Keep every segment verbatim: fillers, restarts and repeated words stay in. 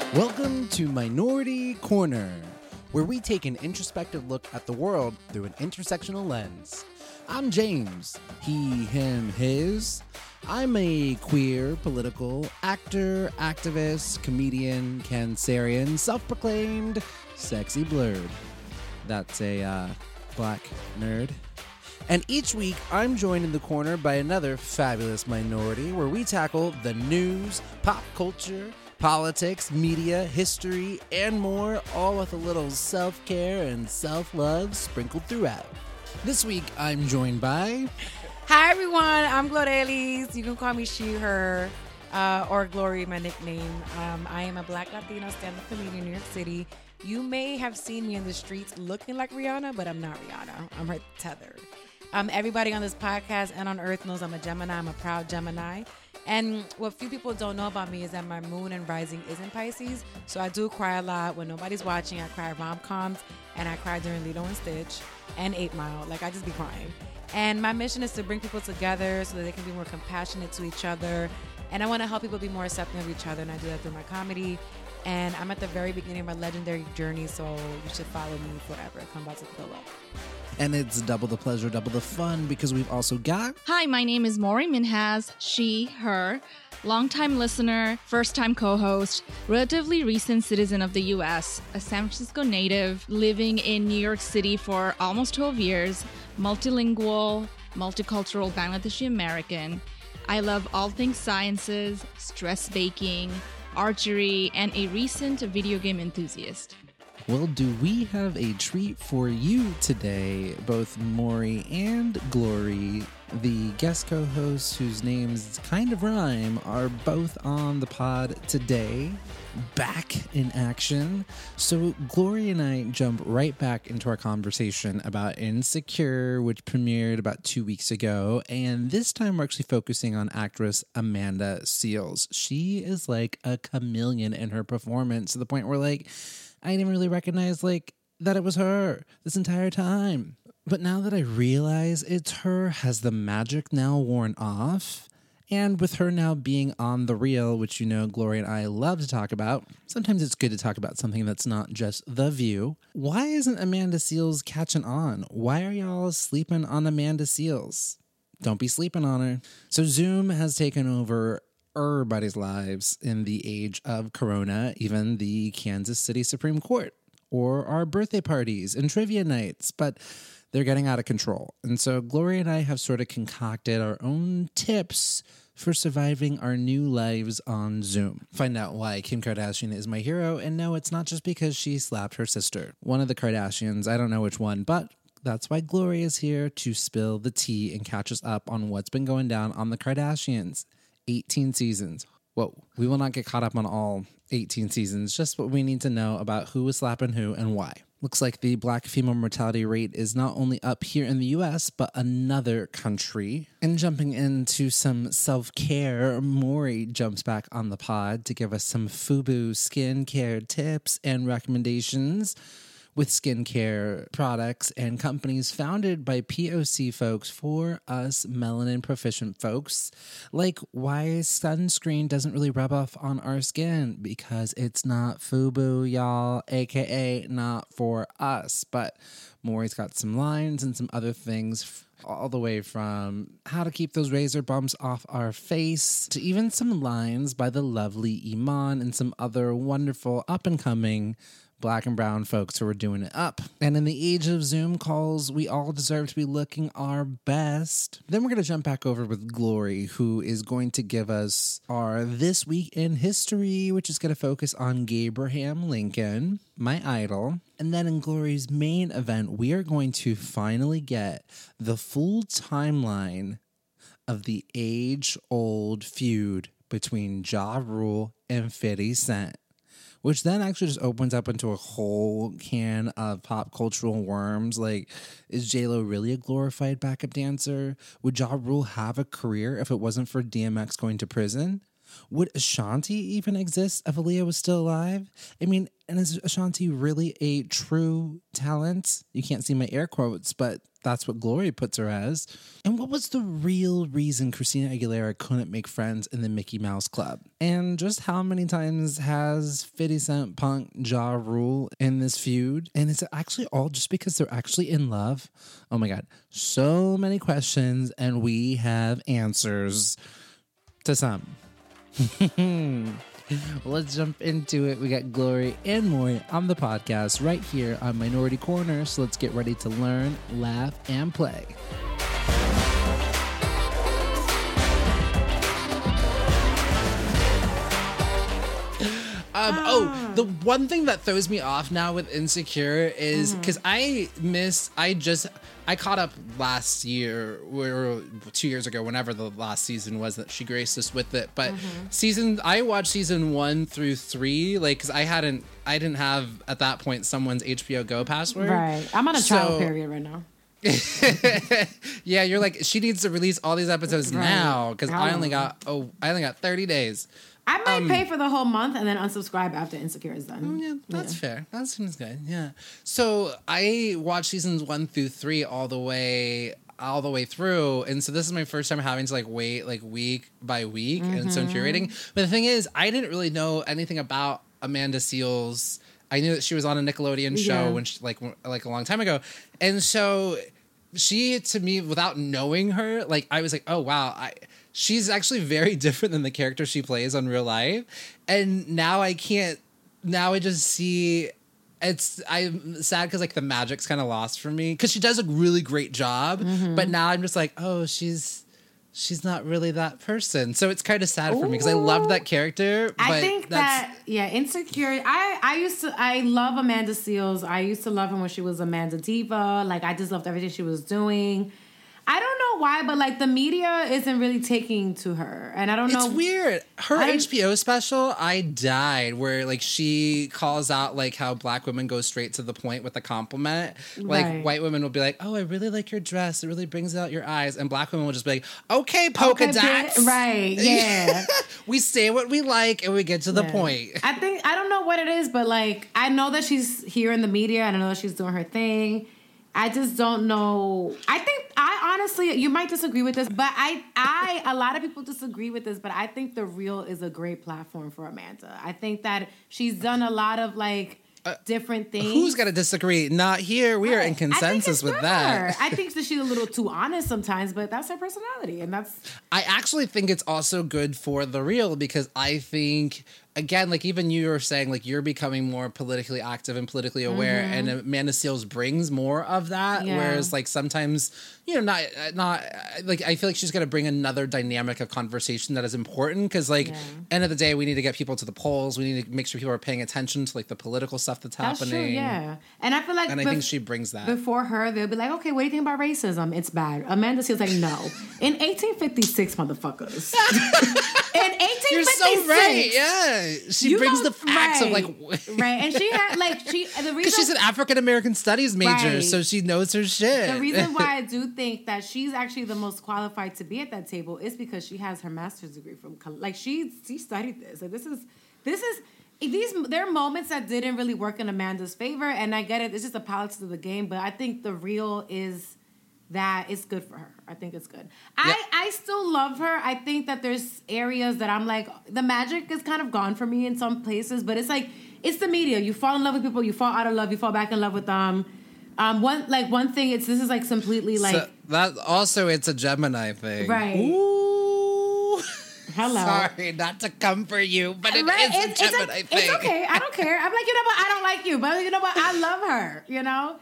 Welcome to Minority Corner, where we take an introspective look at the world through an intersectional lens. I'm James, he, him, his. I'm a queer, political, actor, activist, comedian, Cancerian, self-proclaimed, sexy blurred. That's a uh, black nerd. And each week, I'm joined in the corner by another fabulous minority where we tackle the news, pop culture, politics, media, history, and more, all with a little self-care and self-love sprinkled throughout. This week, I'm joined by... Hi, everyone. I'm Glorelis. You can call me she, her, uh, or Glory, my nickname. Um, I am a Black Latino stand-up comedian in New York City. You may have seen me in the streets looking like Rihanna, but I'm not Rihanna. I'm her tethered. Um, everybody on this podcast and on Earth knows I'm a Gemini. I'm a proud Gemini. And what few people don't know about me is that my moon and rising is in Pisces. So I do cry a lot. When nobody's watching, I cry rom-coms, and I cry during Lilo and Stitch and eight mile. Like, I just be crying. And my mission is to bring people together so that they can be more compassionate to each other. And I want to help people be more accepting of each other, and I do that through my comedy. And I'm at the very beginning of my legendary journey, so you should follow me forever. I'm about to fill up. And it's double the pleasure, double the fun, because we've also got... Hi, my name is Maury Minhas, she, her, longtime listener, first-time co-host, relatively recent citizen of the U S, a San Francisco native, living in New York City for almost twelve years, multilingual, multicultural Bangladeshi American. I love all things sciences, stress baking, archery, and a recent video game enthusiast. Well, do we have a treat for you today? Both Maury and Glory, the guest co-hosts whose names kind of rhyme, are both on the pod today, back in action. So Glory and I jump right back into our conversation about Insecure, which premiered about two weeks ago. And this time we're actually focusing on actress Amanda Seales. She is like a chameleon in her performance to the point where, like, I didn't really recognize, like, that it was her this entire time. But now that I realize it's her, has the magic now worn off? And with her now being on The Real, which you know Glory and I love to talk about, sometimes it's good to talk about something that's not just The View. Why isn't Amanda Seales catching on? Why are y'all sleeping on Amanda Seales? Don't be sleeping on her. So Zoom has taken over everybody's lives in the age of Corona, even the Kansas City Supreme Court, or our birthday parties and trivia nights, but they're getting out of control. And so Gloria and I have sort of concocted our own tips for surviving our new lives on Zoom. Find out why Kim Kardashian is my hero, and no, it's not just because she slapped her sister. One of the Kardashians, I don't know which one, but that's why Gloria is here to spill the tea and catch us up on what's been going down on the Kardashians. eighteen seasons. Whoa. We will not get caught up on all eighteen seasons, just what we need to know about who was slapping who and why. Looks like the black female mortality rate is not only up here in the U S, but another country. And jumping into some self-care, Maury jumps back on the pod to give us some FUBU skincare tips and recommendations with skincare products and companies founded by P O C folks for us melanin proficient folks. Like why sunscreen doesn't really rub off on our skin, because it's not FUBU, y'all, aka not for us. But Maury's got some lines and some other things, all the way from how to keep those razor bumps off our face to even some lines by the lovely Iman and some other wonderful up-and-coming black and brown folks who are doing it up. And in the age of Zoom calls, we all deserve to be looking our best. Then we're going to jump back over with Glory, who is going to give us our This Week in History, which is going to focus on Abraham Lincoln, my idol. And then in Glory's main event, we are going to finally get the full timeline of the age-old feud between Ja Rule and fifty Cent. Which then actually just opens up into a whole can of pop cultural worms. Like, is J-Lo really a glorified backup dancer? Would Ja Rule have a career if it wasn't for D M X going to prison? Would Ashanti even exist if Aaliyah was still alive? I mean, and is Ashanti really a true talent? You can't see my air quotes, but that's what Glory puts her as. And what was the real reason Christina Aguilera couldn't make friends in the Mickey Mouse Club? And just how many times has fifty Cent punked Ja Rule in this feud? And is it actually all just because they're actually in love? Oh my God. So many questions, and we have answers to some. Well, let's jump into it. We got Glory and Maury on the podcast right here on Minority Corner. So let's get ready to learn, laugh, and play. Um, oh, the one thing that throws me off now with Insecure is because mm-hmm. I miss, I just, I caught up last year, or two years ago, whenever the last season was that she graced us with it. But mm-hmm. season, I watched season one through three, like, because I hadn't, I didn't have at that point someone's H B O Go password. Right. I'm on a so, trial period right now. Yeah, you're like, she needs to release all these episodes right. now because I only got, oh, I only got thirty days. I might um, pay for the whole month and then unsubscribe after Insecure is done. Oh, yeah, that's yeah. fair. That seems good. Yeah. So I watched seasons one through three all the way, all the way through, and so this is my first time having to like wait like week by week, mm-hmm. and so infuriating. But the thing is, I didn't really know anything about Amanda Seales. I knew that she was on a Nickelodeon show yeah. when she, like like a long time ago, and so she to me, without knowing her, like I was like, oh wow, I. She's actually very different than the character she plays on real life. And now I can't, now I just see, it's, I'm sad because like the magic's kind of lost for me. Because she does a really great job. Mm-hmm. But now I'm just like, oh, she's, she's not really that person. So it's kind of sad Ooh. for me because I loved that character. But I think that, yeah, Insecure, I, I used to, I love Amanda Seales. I used to love her when she was Amanda Diva. Like, I just loved everything she was doing. I don't know why, but like the media isn't really taking to her, and I don't know. It's weird. Her I, H B O special, I died, where like she calls out like how black women go straight to the point with a compliment. Like right. white women will be like, "Oh, I really like your dress. It really brings out your eyes," and black women will just be like, "Okay, polka okay, dots." Right? Yeah. We say what we like, and we get to the yeah. point. I think I don't know what it is, but like I know that she's here in the media, and I know that she's doing her thing. I just don't know. I think I honestly, you might disagree with this, but I, I, a lot of people disagree with this, but I think The Real is a great platform for Amanda. I think that she's done a lot of like uh, different things. Who's going to disagree? Not here. We are in consensus with that. Her. I think that she's a little too honest sometimes, but that's her personality, and that's. I actually think it's also good for The Real because I think. Again, like even you were saying, like you're becoming more politically active and politically aware, mm-hmm. and Amanda Seales brings more of that. Yeah. Whereas, like sometimes, you know, not not like I feel like she's going to bring another dynamic of conversation that is important because, like, yeah. end of the day, we need to get people to the polls. We need to make sure people are paying attention to like the political stuff that's, that's happening. True, yeah, and I feel like, and I bef- think she brings that. Before her, they'll be like, okay, what do you think about racism? It's bad. Amanda Seales like, no, in eighteen fifty-six, motherfuckers. In eighteen fifty-six, you're so right. Yeah. She you brings the facts right, of like right, and she had like she the reason because she's an African American studies major, right. so she knows her shit. The reason why I do think that she's actually the most qualified to be at that table is because she has her master's degree from like she she studied this. Like this is this is these there are moments that didn't really work in Amanda's favor, and I get it. It's just the politics of the game, but I think The Real is. That it's good for her. I think it's good. I, yep. I still love her. I think that there's areas that I'm like, the magic is kind of gone for me in some places, but it's like, it's the media. You fall in love with people, you fall out of love, you fall back in love with them. Um, one like one thing, it's this is like completely like. So that also, it's a Gemini thing. Right. Ooh. Hello. Sorry, not to come for you, but it right. is it's, a Gemini it's thing. It's okay. I don't care. I'm like, you know what? I don't like you, but you know what? I love her, you know?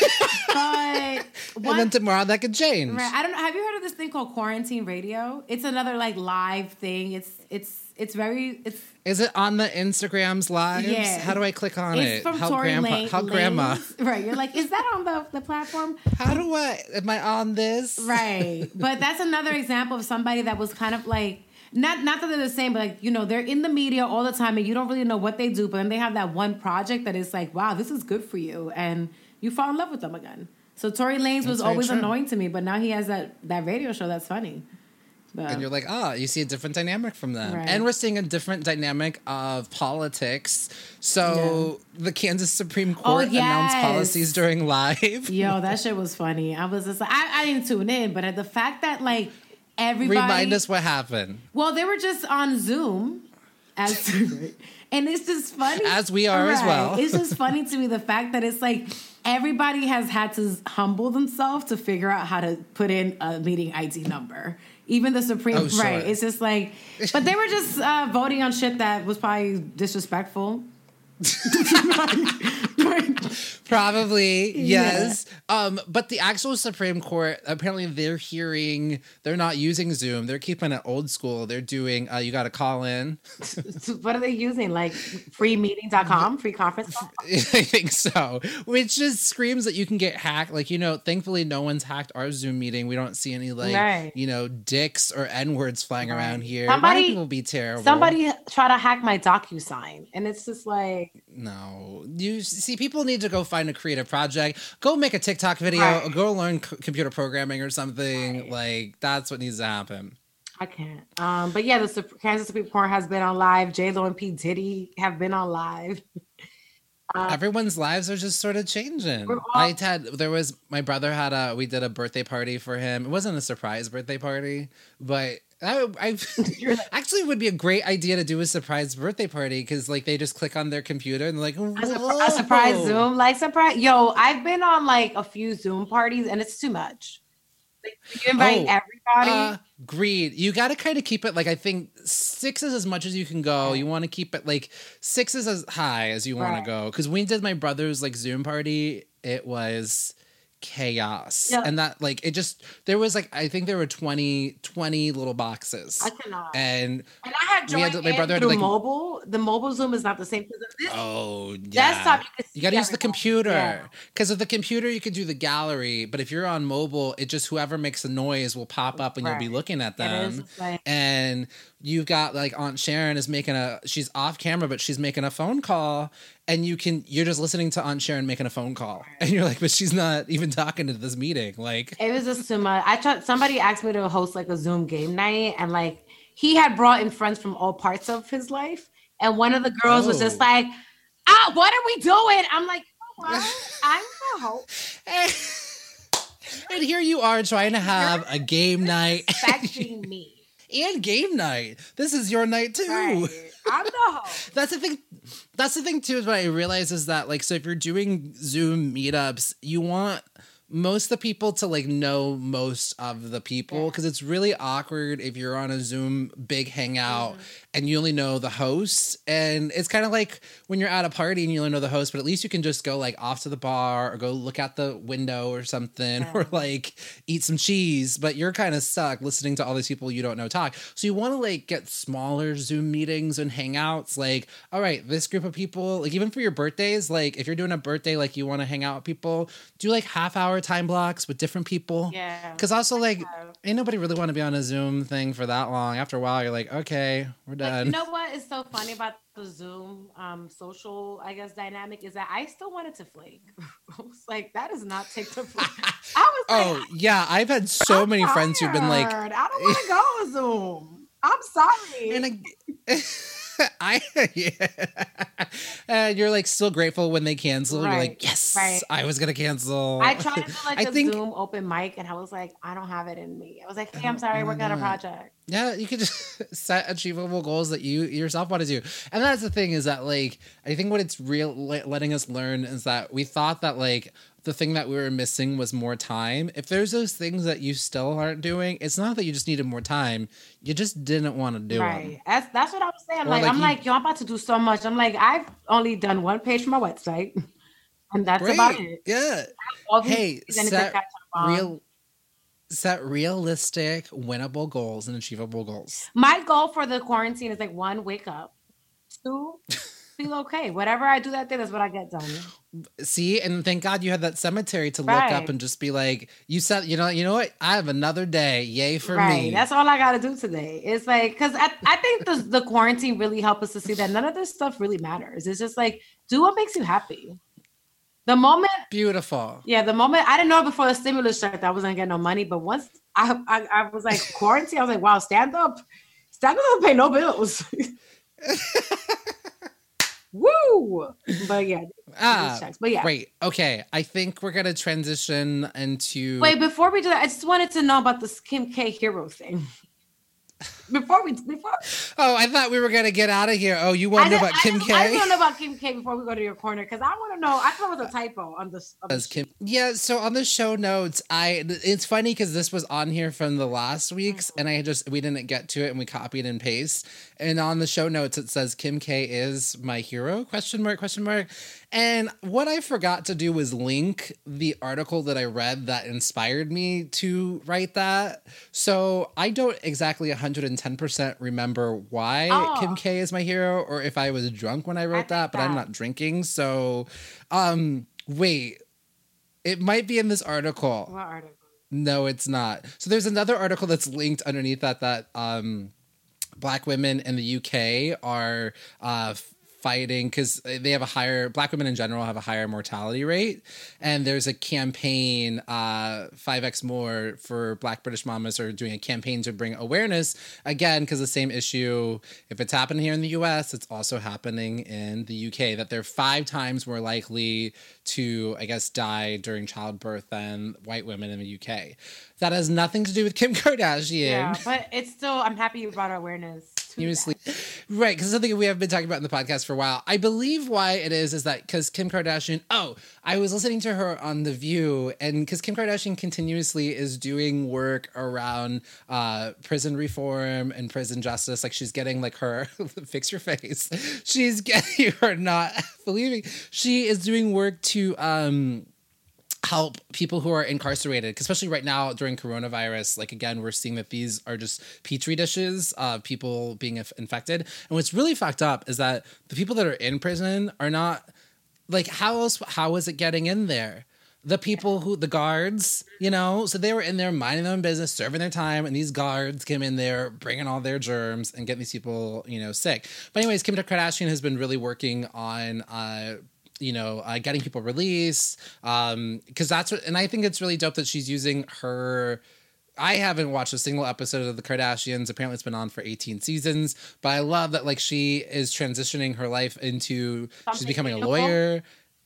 But one, and then tomorrow that could change. Right. I don't know. Have you heard of this thing called quarantine radio? It's another like live thing. It's it's it's very it's Is it on the Instagram's lives? Yeah. How do I click on it's it? From how Tory grandpa Lane, how grandma. Lanes. Right. You're like, is that on the, the platform? How do I am I on this? Right. But that's another example of somebody that was kind of like Not not that they're the same, but like, you know, they're in the media all the time and you don't really know what they do, but then they have that one project that is like, wow, this is good for you. And you fall in love with them again. So Tory Lanez was always true. annoying to me, but now he has that, that radio show that's funny. Yeah. And you're like, ah, you see a different dynamic from them. Right. And we're seeing a different dynamic of politics. So yeah. the Kansas Supreme Court oh, yes. announced policies during live. Yo, that shit was funny. I was just like, I, I didn't tune in, but the fact that like everybody. Remind us what happened. Well, they were just on Zoom. As and it's just funny. As we are right. as well. It's just funny to me the fact that it's like everybody has had to humble themselves to figure out how to put in a meeting I D number. Even the Supreme, oh, sure. right? It's just like, but they were just uh, voting on shit that was probably disrespectful. Probably, yes. Yeah. Um, but the actual Supreme Court, apparently they're hearing, they're not using Zoom. They're keeping it old school. They're doing, uh, you got to call in. What are they using? Like free meeting dot com? Free conference? I think so. Which just screams that you can get hacked. Like, you know, thankfully no one's hacked our Zoom meeting. We don't see any, like, right. you know, dicks or N-words flying right. around here. Somebody will be terrible. Somebody try to hack my DocuSign. And it's just like. No. You see, people need to go find a creative project, go make a TikTok video, right. go learn c- computer programming or something. Right. Like that's what needs to happen. I can't. Um, but yeah, the Sup- Kansas Supreme Court has been on live. J Lo and P Diddy have been on live. Uh, Everyone's lives are just sort of changing. All- I had there was my brother had a we did a birthday party for him. It wasn't a surprise birthday party, but. I, I actually would be a great idea to do a surprise birthday party because like they just click on their computer and they're like a, a surprise Zoom like surprise. Yo, I've been on like a few Zoom parties and it's too much. Like, you invite oh, everybody. Uh, agreed. You got to kind of keep it like I think six is as much as you can go. Right. You want to keep it like six is as high as you want right. to go. Because we did my brother's like Zoom party, it was. Chaos yep. and that like it just there was like I think there were twenty, twenty little boxes. I cannot. And and I had joined had, my brother had to, like, mobile. The mobile Zoom is not the same because this oh yeah. desktop you, you got to use the computer because yeah. of the computer you can do the gallery, but if you're on mobile, it just whoever makes a noise will pop up and right. you'll be looking at them. Like, and you've got like Aunt Sharon is making a she's off camera, but she's making a phone call. And you can, you're just listening to Aunt Sharon making a phone call. And you're like, but she's not even talking to this meeting. Like, it was just too much. I tried, somebody asked me to host like a Zoom game night. And like, he had brought in friends from all parts of his life. And one of the girls oh. was just like, ah, what are we doing? I'm like, you know what? I'm the host. and, and here you are trying to have you're a game night. Expecting me. And game night. This is your night too. Right. I'm the host. That's the thing. That's the thing too. Is what I realize is that like, so if you're doing Zoom meetups, you want most of the people to like know most of the people because yeah. it's really awkward if you're on a Zoom big hangout mm-hmm. and you only know the host. And it's kind of like when you're at a party and you only know the host, but at least you can just go like off to the bar or go look out the window or something yeah. or like eat some cheese. But you're kind of stuck listening to all these people you don't know talk. So you want to like get smaller Zoom meetings and hangouts. Like, all right, this group of people, like even for your birthdays, like if you're doing a birthday, like you want to hang out with people, do like half hour time blocks with different people. Yeah. Because also like ain't nobody really want to be on a Zoom thing for that long. After a while, you're like, okay, we're done. But you know what is so funny about the Zoom um, social, I guess, dynamic is that I still wanted to flake. I was like, that is not take to flake. I was like, oh yeah, I've had so I'm many tired. friends who've been like, I don't want to go on Zoom. I'm sorry. And I, I yeah. And you're like still grateful when they cancel. Right, you're like, yes, right. I was gonna cancel. I tried to do like I a think, Zoom open mic, and I was like, I don't have it in me. I was like, hey, I'm sorry, working on a project. Yeah, you could just set achievable goals that you yourself want to do, and that's the thing is that like I think what it's real letting us learn is that we thought that like. The thing that we were missing was more time. If there's those things that you still aren't doing, it's not that you just needed more time. You just didn't want to do right. them. That's that's what I was saying. Like, like I'm you, like, yo, I'm about to do so much. I'm like, I've only done one page for my website, and that's great. About it. Yeah. Hey, set real, set realistic, winnable goals and achievable goals. My goal for the quarantine is like one, wake up. Two. Feel okay. Whatever I do that day, that's what I get done. See, and thank God you had that cemetery to right. look up and just be like, you said, you know, you know what? I have another day. Yay for right. me. That's all I got to do today. It's like, because I, I think the, the quarantine really helped us to see that none of this stuff really matters. It's just like, do what makes you happy. The moment, beautiful. Yeah, the moment I didn't know before the stimulus check that I wasn't gonna get no money, but once I, I, I was like quarantine, I was like, wow, stand up, stand up, don't pay no bills. Woo! But yeah, ah, checks. But yeah, wait. Okay, I think we're gonna transition into. Wait, before we do that, I just wanted to know about this Kim K hero thing. Before we before oh, I thought we were gonna get out of here. Oh, you want to know about I Kim just, K? I just want to know about Kim K before we go to your corner because I want to know. I thought it was a typo on this. On As Kim, yeah. So on the show notes, I it's funny because this was on here from the last week's, and I just we didn't get to it, and we copied and paste. And on the show notes, it says Kim K is my hero? Question mark? Question mark? And what I forgot to do was link the article that I read that inspired me to write that. So I don't exactly one hundred ten percent remember why oh. Kim K is my hero, or if I was drunk when I wrote I that, but that. I'm not drinking. So, um, wait, it might be in this article. What article? No, it's not. So there's another article that's linked underneath that, that, um, Black women in the U K are, uh, fighting because they have a higher black women in general have a higher mortality rate, and there's a campaign uh five x more for Black British mamas are doing a campaign to bring awareness again because the same issue, if it's happening here in the U S, it's also happening in the U K, that they're five times more likely to, I guess, die during childbirth than white women in the U K. That has nothing to do with Kim Kardashian. Yeah, but it's still, I'm happy you brought awareness. Right, because something we have been talking about in the podcast for a while. I believe why it is is that because Kim Kardashian, oh, I was listening to her on The View, and because Kim Kardashian continuously is doing work around uh, prison reform and prison justice, like she's getting like her, fix your face, she's getting her not believing, she is doing work to, um, help people who are incarcerated, especially right now during coronavirus. Like, again, we're seeing that these are just petri dishes of people being inf- infected. And what's really fucked up is that the people that are in prison are not, like, how else, how is it getting in there? The people who, the guards, you know, so they were in there minding their own business, serving their time, and these guards came in there bringing all their germs and getting these people, you know, sick. But anyways, Kim Kardashian has been really working on, uh, you know, uh, getting people released, um, because that's what, and I think it's really dope that she's using her. I haven't watched a single episode of the Kardashians. Apparently it's been on for eighteen seasons, but I love that, like, she is transitioning her life into, Something she's becoming beautiful. a lawyer.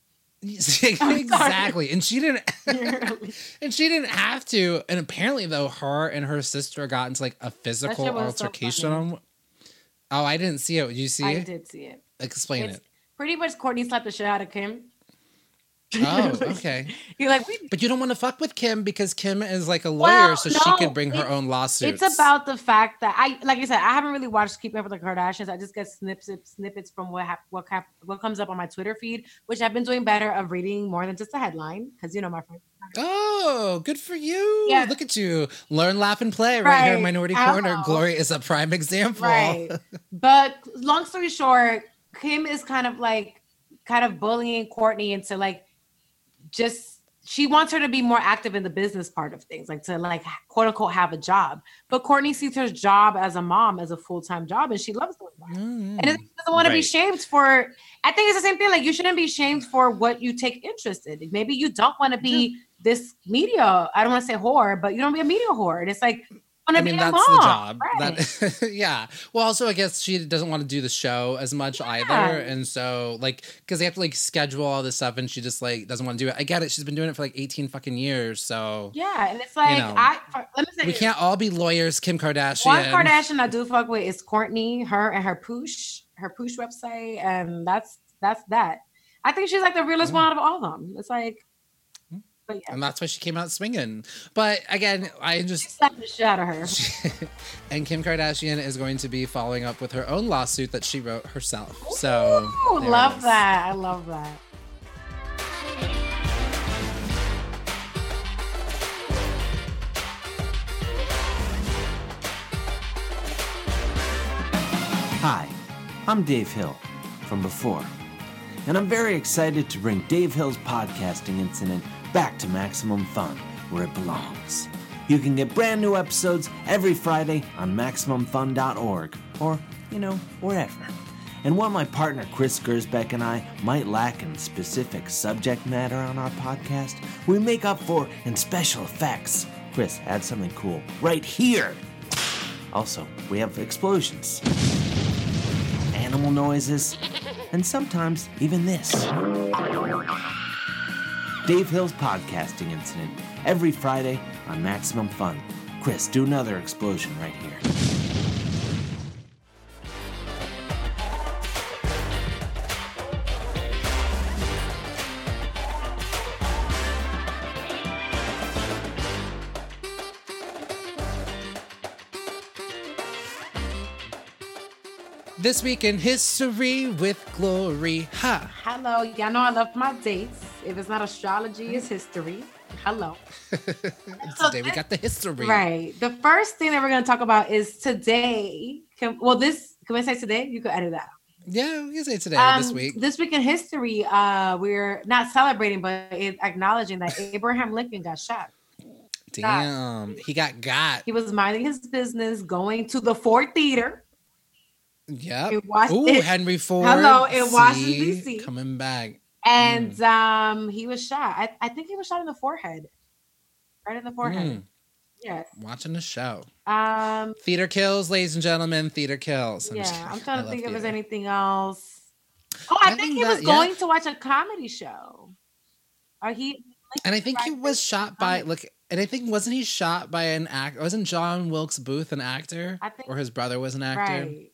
Exactly. And she didn't, and she didn't have to. And apparently though, her and her sister got into like a physical altercation. So on, oh, I didn't see it. Did you see I it? I did see it. Explain it's, it. Pretty much Kourtney slapped the shit out of Kim. Oh, okay. You're like, we- but you don't want to fuck with Kim because Kim is like a lawyer, well, so no, she could bring her own lawsuits. It's about the fact that I, like I said, I haven't really watched Keeping Up with the Kardashians. I just get snippets, snippets from what hap- what hap- what comes up on my Twitter feed, which I've been doing better of reading more than just a headline because you know my friend. Oh, good for you! Yeah. Look at you, learn, laugh, and play right, right here in Minority I Corner. know. Glory is a prime example. Right, but long story short, Kim is kind of like, kind of bullying Kourtney into like. Just she wants her to be more active in the business part of things, like to like quote unquote have a job. But Kourtney sees her job as a mom as a full time job, and she loves doing that. Mm, and doesn't want right. to be shamed for. I think it's the same thing. Like you shouldn't be shamed for what you take interest in. Maybe you don't want to be yeah. this media. I don't want to say whore, but you don't be a media whore. And it's like. I mean, that's mom. the job. Right. That, yeah. Well, also, I guess she doesn't want to do the show as much yeah. either. And so, like, because they have to, like, schedule all this stuff and she just, like, doesn't want to do it. I get it. She's been doing it for, like, eighteen fucking years. So. Yeah. And it's like, you know, I, for, let me say we can't all be lawyers, Kim Kardashian. One Kardashian I do fuck with is Kourtney, her and her Poosh, her Poosh website. And that's, that's that. I think she's, like, the realest mm. one out of all of them. It's like. Yeah. And that's why she came out swinging. But again, I just... She slapped the shit out of her. And Kim Kardashian is going to be following up with her own lawsuit that she wrote herself. So, Ooh, love that. I love that. Hi, I'm Dave Hill from Before. And I'm very excited to bring Dave Hill's podcasting incident back to Maximum Fun, where it belongs. You can get brand new episodes every Friday on Maximum Fun dot org, or, you know, wherever. And while my partner Chris Gersbeck and I might lack in specific subject matter on our podcast, we make up for in special effects. Chris, add something cool right here. Also, we have explosions, animal noises, and sometimes even this. Dave Hill's Podcasting Incident, every Friday on Maximum Fun. Chris, do another explosion right here. This week in history with Glory. Ha! Hello. Y'all know I love my dates. If it's not astrology, it's history. Hello. Today we got the history. Right. The first thing that we're going to talk about is today. Can, well, this, can we say today? You could edit that. Yeah, we can say today, Um, this week. This week in history, uh, we're not celebrating, but it, acknowledging that Abraham Lincoln got shot. Damn, he got got. He was minding his business, going to the Ford Theater. Yep. in Was- Ooh, in- Henry Ford. Hello, in Washington, See? D C. Coming back. And Mm. um, he was shot. I, I think he was shot in the forehead. Right in the forehead. Mm. Yeah. Watching the show. Um, Theater kills, ladies and gentlemen. Theater kills. I'm just yeah. kidding. I'm trying I to love think if there's theater. anything else. Oh, I, I think think he was that- yeah. going to watch a comedy show. Or he And I think he Right, was shot by, comedy. look, and I think, wasn't he shot by an actor? Wasn't John Wilkes Booth an actor? I think- Or his brother was an actor? right.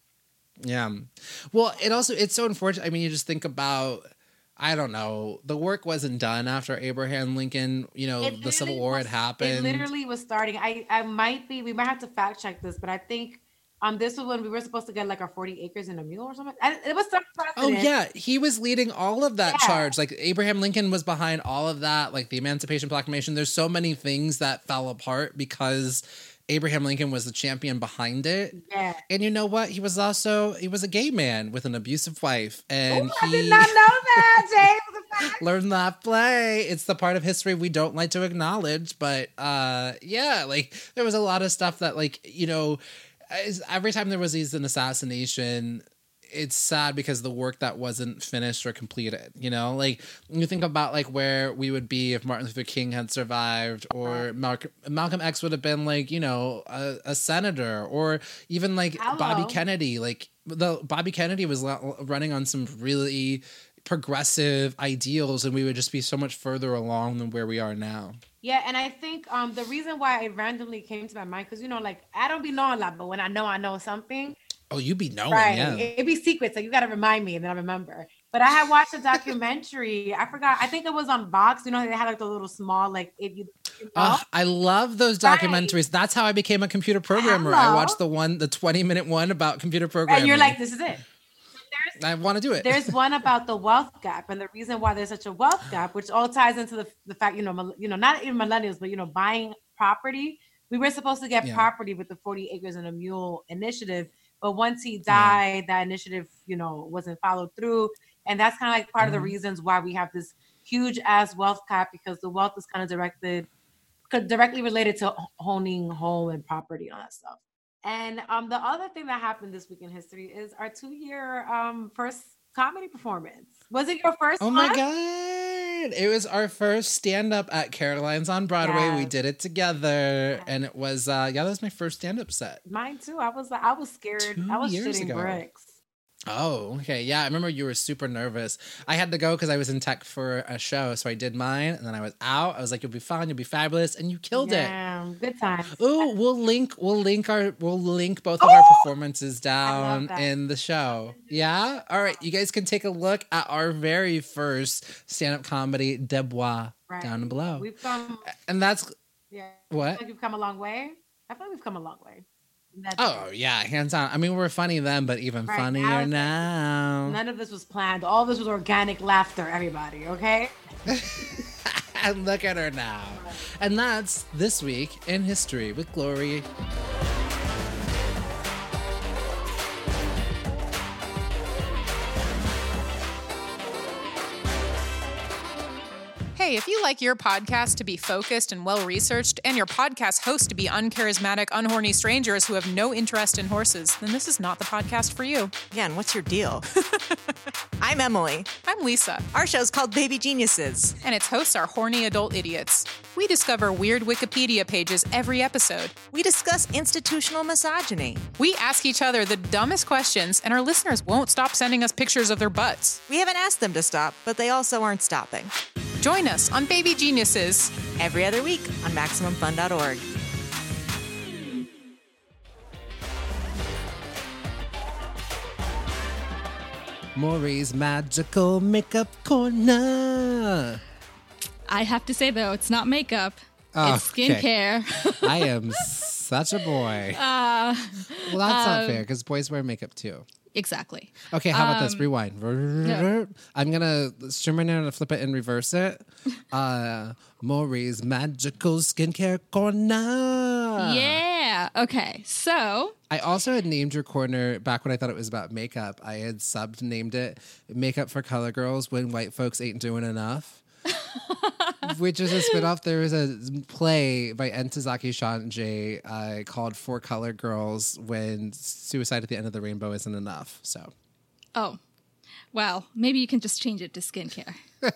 Yeah. Well, it also, it's so unfortunate. I mean, you just think about, I don't know, the work wasn't done after Abraham Lincoln, you know, It the Civil literally War was- had happened. It literally was starting. I, I might be, we might have to fact check this, but I think um this was when we were supposed to get like our forty acres and a mule or something. I, it was some Oh precedent. yeah, he was leading all of that Yeah. charge. Like Abraham Lincoln was behind all of that, like the Emancipation Proclamation. There's so many things that fell apart because Abraham Lincoln was the champion behind it. Yeah. And you know what? He was also he was a gay man with an abusive wife, and Ooh, I he did not know that, James. learned that play. It's the part of history we don't like to acknowledge, but uh, yeah, like there was a lot of stuff that, like, you know, as- every time there was these an assassination, it's sad because the work that wasn't finished or completed, you know, like you think about like where we would be if Martin Luther King had survived, or Malcolm, Malcolm X would have been like, you know, a, a senator, or even like Hello. Bobby Kennedy. Like the Bobby Kennedy was lo- running on some really progressive ideals, and we would just be so much further along than where we are now. Yeah, and I think um the reason why it randomly came to my mind, because you know, like I don't be knowing a lot, but when I know I know something, Oh, you be knowing, right? yeah. It, it be secret, so you got to remind me, and then I remember. But I had watched a documentary. I forgot. I think it was on Vox. You know, they had like the little small, like if you. you know? Ugh, I love those Right. documentaries. That's how I became a computer programmer. I Hello. watched the one, the twenty minute one about computer programming. and you're like, this is it. I want to do it. There's one about the wealth gap, and the reason why there's such a wealth gap, which all ties into the, the fact, you know, mil- you know, not even millennials, but you know, buying property. We were supposed to get Yeah. property with the forty acres and a mule initiative, but once he died, that initiative, you know, wasn't followed through, and that's kind of like part of the Mhm. reasons why we have this huge ass wealth cap, because the wealth is kind of directed, co- directly related to owning home and property and all that stuff. And um, the other thing that happened this week in history is our two-year um first comedy performance. Was it your first? Oh my one? god! It was our first stand up at Caroline's on Broadway. We Yes. did it together, Yes. and it was uh yeah, that was my first stand up set. Mine too. I was like, I was scared. Two I was years shitting ago. bricks. Oh, okay. Yeah, I remember you were super nervous. I had to go because I was in tech for a show, so I did mine, and then I was out. I was like, "You'll be fine. You'll be fabulous," and you killed it. Yeah, good times. Ooh, we'll link. We'll link our. We'll link both of our Oh! performances down that. in the show. Yeah. All right. You guys can take a look at our very first stand-up comedy, Debois, Right. down below. We've come. And that's Yeah. what. I feel like we've come a long way. I feel like we've come a long way. That's Oh yeah, hands on. I mean, we're funny then, but even Right, funnier now now. None of this was planned. All this was organic laughter, everybody, okay? And look at her now. And that's this week in history with Glory. Hey, Hey, if you like your podcast to be focused and well-researched, and your podcast host to be uncharismatic, unhorny strangers who have no interest in horses, then this is not the podcast for you. Yeah, and what's your deal? I'm Emily. I'm Lisa. Our show's called Baby Geniuses. And its hosts are horny adult idiots. We discover weird Wikipedia pages every episode. We discuss institutional misogyny. We ask each other the dumbest questions, and our listeners won't stop sending us pictures of their butts. We haven't asked them to stop, but they also aren't stopping. Join us on Baby Geniuses every other week on Maximum Fun dot org. Maury's Magical Makeup Corner. I have to say, though, it's not makeup. Oh, it's skincare. I am such a boy. Uh, well, that's um, not fair because boys wear makeup too. Exactly. Okay, how about um, this? Rewind. No. I'm going to stream right now and flip it and reverse it. Uh, Maury's Magical Skincare Corner. Yeah. Okay, so... I also had named your corner back when I thought it was about makeup. I had subbed named it Makeup for Color Girls When White Folks Ain't Doing Enough. Which is a spinoff. There was a play by Ntozake Shanji uh, called For Color Girls When Suicide at the End of the Rainbow Isn't Enough. So, oh, well, maybe you can just change it to skincare.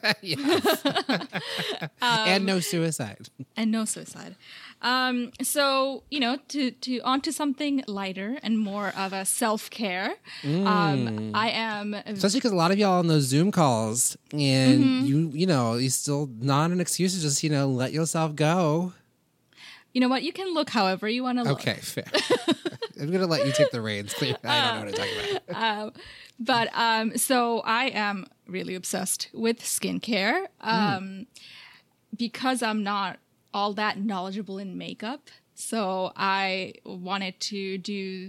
um, and no suicide. And no suicide. Um, so, you know, to, to onto something lighter and more of a self-care. Mm. Um, I am... Especially because a lot of y'all on those Zoom calls and mm-hmm. you, you know, you still not an excuse to just, you know, let yourself go. You know what? You can look however you want to look. Okay, fair. I'm going to let you take the reins. Clear. I don't know what I'm talking about. Um, but um, so I am really obsessed with skincare um, mm. because I'm not all that knowledgeable in makeup. So I wanted to do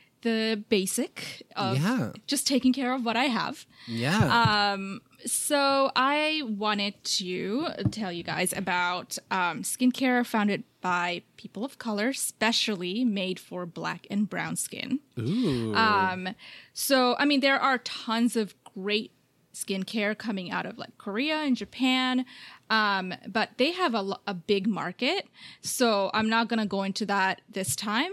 the basic of yeah. just taking care of what I have. Yeah. Um, so I wanted to tell you guys about um, skincare founded by people of color, specially made for black and brown skin. Ooh. Um, so, I mean, there are tons of great skincare coming out of like Korea and Japan, um, but they have a, a big market. So I'm not going to go into that this time.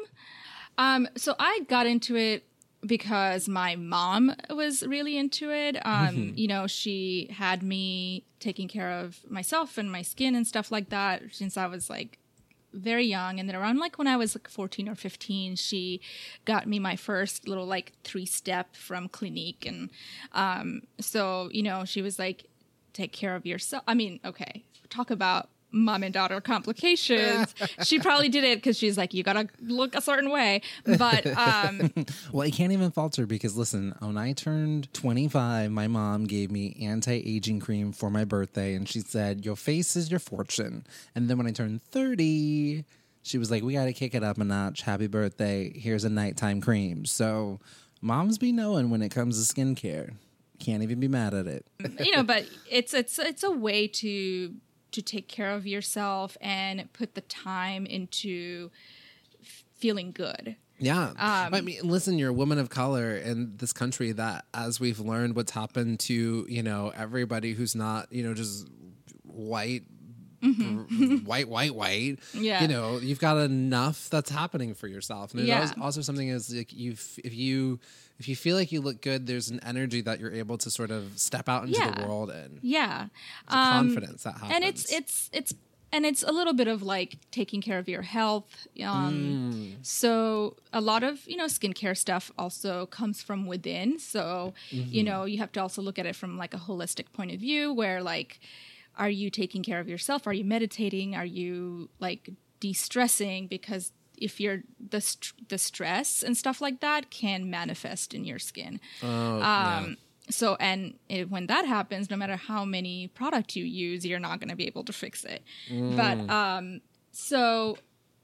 Um, so I got into it because my mom was really into it. Um, mm-hmm. You know, she had me taking care of myself and my skin and stuff like that since I was like very young. And then around like when I was like fourteen or fifteen, she got me my first little like three step from Clinique. And um, so, you know, she was like, take care of yourself. I mean, okay, talk about mom and daughter complications. She probably did it because she's like, you gotta look a certain way. But um well, I can't even fault her because listen, when I turned twenty-five, my mom gave me anti-aging cream for my birthday, and she said, your face is your fortune. And then when I turned thirty, she was like, we gotta kick it up a notch. Happy birthday, here's a nighttime cream. So moms be knowing when it comes to skincare. Can't even be mad at it. You know, but it's it's it's a way to to take care of yourself and put the time into f- feeling good. Yeah. Um, I mean, listen, you're a woman of color in this country that, as we've learned what's happened to, you know, everybody who's not, you know, just white, mm-hmm. white, white, white. Yeah. You know, you've got enough that's happening for yourself. And there's yeah. also, also something is like you, if you, if you feel like you look good, there's an energy that you're able to sort of step out into yeah. the world in. Yeah. There's a um, confidence that happens. And it's, it's, it's, and it's a little bit of like taking care of your health. Um, mm. So a lot of, you know, skincare stuff also comes from within. So, mm-hmm. you know, you have to also look at it from like a holistic point of view where like, are you taking care of yourself? Are you meditating? Are you like de-stressing? Because if you're the st- the stress and stuff like that can manifest in your skin. Oh, um, yeah. So, and it, when that happens, no matter how many products you use, you're not going to be able to fix it. Mm. But, um, so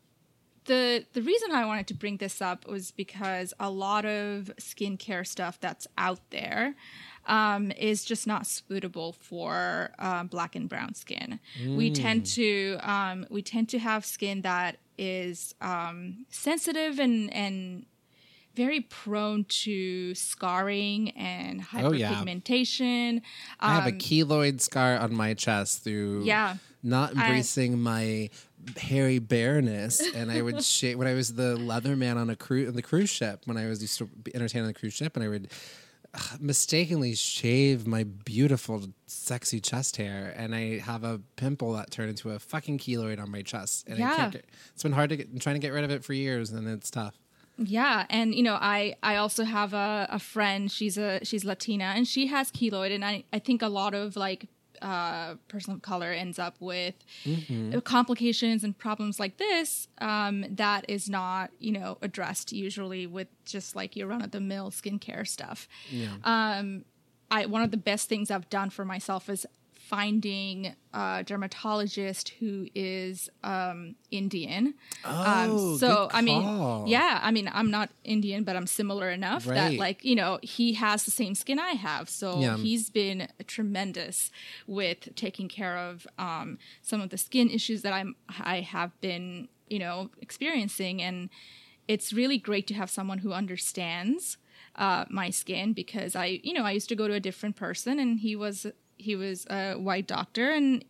the, the reason I wanted to bring this up was because a lot of skincare stuff that's out there, um, is just not suitable for, um, black and brown skin. Mm. We tend to, um, we tend to have skin that is, um, sensitive and, and, very prone to scarring and Oh, yeah. hyperpigmentation. I have a Um, keloid scar on my chest through Yeah. not I- embracing my hairy bareness. And I would shave when I was the leather man on a cruise on the cruise ship. When I was used to be entertained on the cruise ship, and I would uh, mistakenly shave my beautiful, sexy chest hair, and I have a pimple that turned into a fucking keloid on my chest. And I Yeah. can't get, it's been hard to get. I'm trying to get rid of it for years, and it's tough. Yeah, and you know, I I also have a, a friend. She's a she's Latina, and she has keloid, and I I think a lot of like uh, person of color ends up with Mm-hmm. complications and problems like this. Um, that is not you know addressed usually with just like your run of the mill skincare stuff. Yeah. Um, I one of the best things I've done for myself is finding a dermatologist who is um, Indian. Oh, um, so good I mean, call. yeah, I mean, I'm not Indian, but I'm similar enough that Right. like you know he has the same skin I have, so Yeah. he's been tremendous with taking care of um, some of the skin issues that I'm I have been you know experiencing, and it's really great to have someone who understands uh, my skin because I you know I used to go to a different person, and he was he was a white doctor, and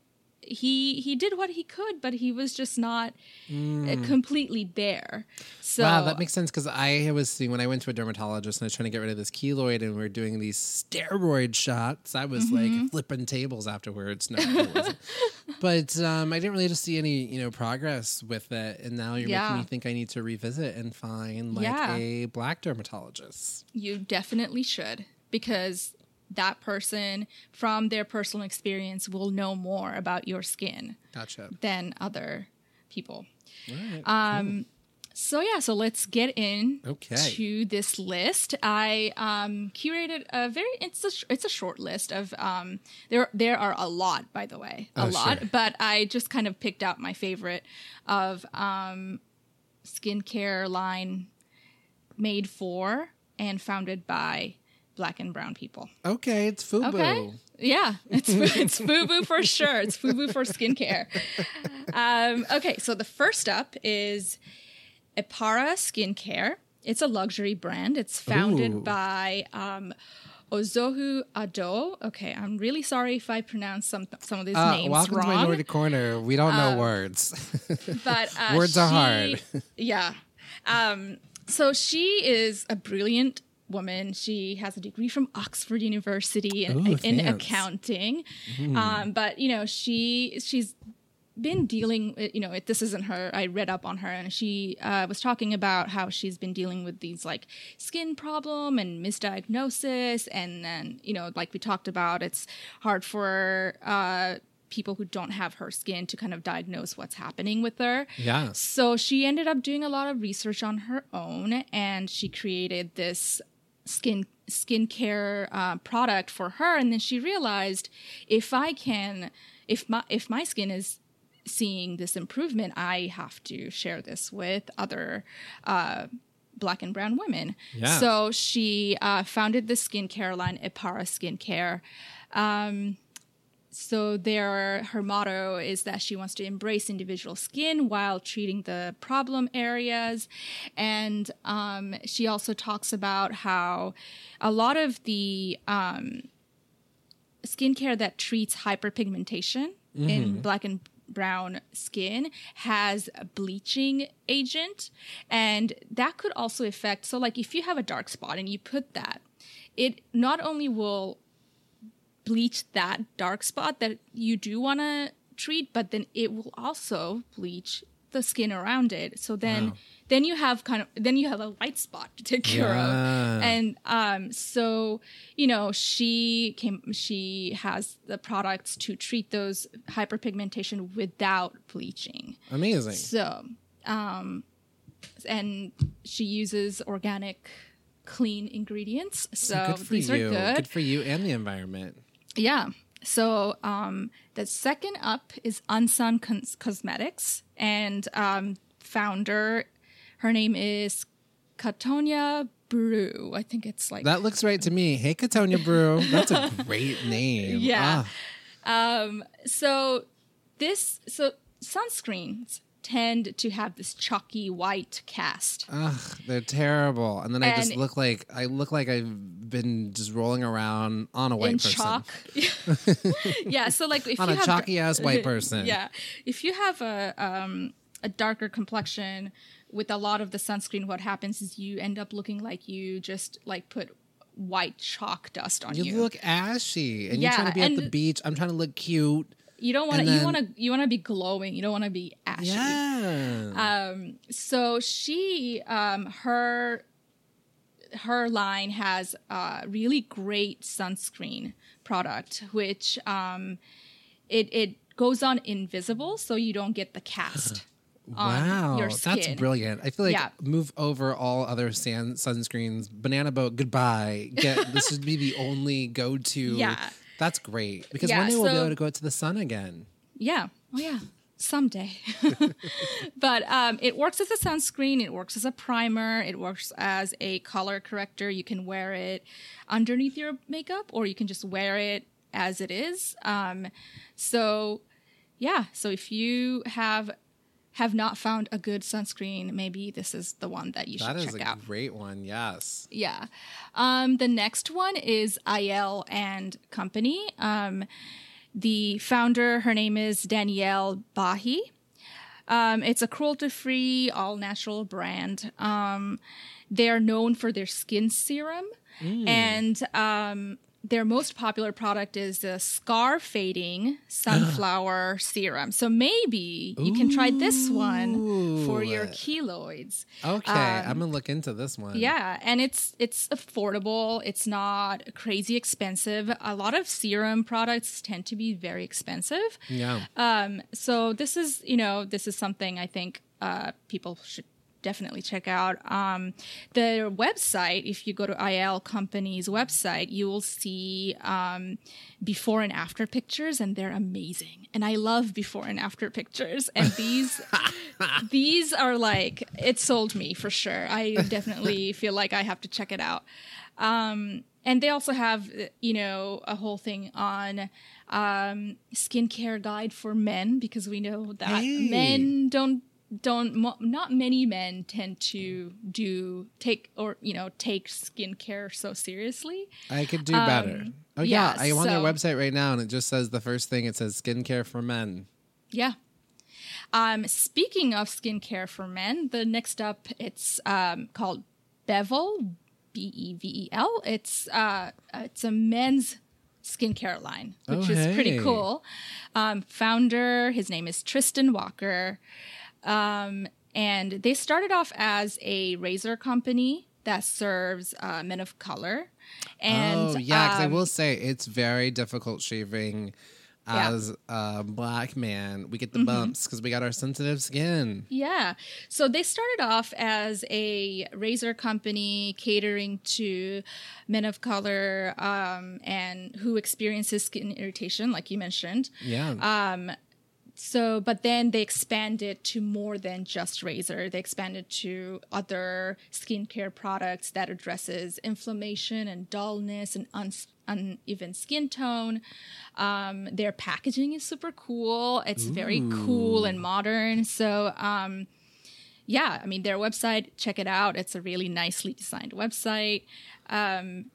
he he did what he could, but he was just not uh, completely there. So Wow, that makes sense because I was seeing when I went to a dermatologist and I was trying to get rid of this keloid, and we were doing these steroid shots. I was Mm-hmm. like flipping tables afterwards. No, it wasn't. But um, I didn't really just see any, you know, progress with it. And now you're Yeah. making me think I need to revisit and find like Yeah. a black dermatologist. you definitely should, because that person from their personal experience will know more about your skin Gotcha. than other people. All right. Um, so yeah, so let's get in Okay. to this list. I um, curated a very it's a sh- it's a short list of um, there there are a lot, by the way, a Oh, lot, sure. but I just kind of picked out my favorite of um, skincare line made for and founded by Black and brown people. Okay, it's FUBU. Okay. Yeah, it's it's FUBU for sure. It's FUBU for skincare. Um, okay, so the first up is Epara Skincare. It's a luxury brand. It's founded Ooh. by um, Ozohu Ado. Okay, I'm really sorry if I pronounce some some of these Uh, names welcome wrong. to Minority Corner. We don't know words. but uh, Words are she- hard. Yeah. Um, so she is a brilliant woman. She has a degree from Oxford University in, Ooh, in fancy. accounting. Um, but you know, she she's been dealing. You know, it, this isn't her. I read up on her, and she uh, was talking about how she's been dealing with these like skin problem and misdiagnosis, and then you know, like we talked about, it's hard for uh, people who don't have her skin to kind of diagnose what's happening with her. Yeah. So she ended up doing a lot of research on her own, and she created this skin skincare uh, product for her. And then she realized, if I can, if my if my skin is seeing this improvement, I have to share this with other uh, Black and brown women. Yeah. So she uh, founded the skincare line, Epara Skincare. Um, So their her motto is that she wants to embrace individual skin while treating the problem areas, and um, she also talks about how a lot of the um, skincare that treats hyperpigmentation in Black and brown skin has a bleaching agent, and that could also affect. So, like if you have a dark spot and you put that, it not only will bleach that dark spot that you do want to treat, but then it will also bleach the skin around it. So then Wow. then you have kind of then you have a white spot to take care Yeah. of. And um so you know she came she has the products to treat those hyperpigmentation without bleaching. Amazing. So um and she uses organic clean ingredients. So Good for these you. are good. Good for you and the environment. Yeah. So um, the second up is Unsung Cos- Cosmetics, and um, founder, her name is Katonia Brew. I think it's like That looks right to me. Hey, Katonia Brew. That's a great name. Yeah. Ah, um. So this so sunscreens tend to have this chalky white cast. Ugh, they're terrible. And then I just And- look like I look like I've been just rolling around on a white in person. chalk. Yeah, so like if On you a have chalky ass white person. Yeah, if you have a um, a darker complexion with a lot of the sunscreen, what happens is you end up looking like you just like put white chalk dust on You, you. look ashy, and Yeah, you're trying to be at the and- beach. I'm trying to look cute. You don't want to. and You then- want to. You want to be glowing. You don't want to be ashy. Yeah. Um, so she, um, her, her line has a really great sunscreen product, which um, it it goes on invisible, so you don't get the cast on Wow, your that's skin. brilliant. I feel like Yeah. move over all other sand sunscreens. Banana boat, goodbye. Get this would be the only go-to. Yeah. That's great because Yeah, one day we'll be so- able to go out to the sun again. Yeah. Oh, yeah. Someday. But um, it works as a sunscreen. It works as a primer. It works as a color corrector. You can wear it underneath your makeup, or you can just wear it as it is. Um, so, yeah. So if you have have not found a good sunscreen, maybe this is the one that you That should is check a out. great one. Yes. Yeah. Um, the next one is I L and Company. Um, the founder, her name is Danielle Bahi. Um, it's a cruelty-free, all-natural brand. Um, they're known for their skin serum. And um, their most popular product is the scar fading sunflower serum. So maybe you can try this one for your Ooh. keloids. Okay, I'm gonna look into this one. Yeah, and it's it's affordable. It's not crazy expensive. A lot of serum products tend to be very expensive. Yeah. Um, so this is, you know, this is something I think uh, people should definitely check out. Um, the website, if you go to I L Company's website, you will see um, before and after pictures, and they're amazing. And I love before and after pictures. And these these are like, it sold me for sure. I definitely feel like I have to check it out. Um, and they also have, you know, a whole thing on um, skincare guide for men, because we know that Hey. men don't don't mo- not many men tend to do take or you know take skincare so seriously. I could do better. Oh yeah, yeah, I'm on their so- website right now, and it just says the first thing. It says skincare for men. Yeah. Um, speaking of skincare for men, the next up it's um, called Bevel, B E V E L. It's uh, it's a men's skincare line, which Oh, is pretty hey. cool. Um, founder, his name is Tristan Walker. Um, and they started off as a razor company that serves uh, men of color. And oh yeah, because I um, will say it's very difficult shaving Yeah. as a black man. We get the Mm-hmm. bumps because we got our sensitive skin. Yeah. So they started off as a razor company catering to men of color um, and who experiences skin irritation, like you mentioned. Yeah. Um, so, but then they expanded to more than just razor. They expanded to other skincare products that addresses inflammation and dullness and uns- uneven skin tone. Um, their packaging is super cool. It's very cool and modern. So, um, yeah, I mean, their website, check it out. It's a really nicely designed website. Um,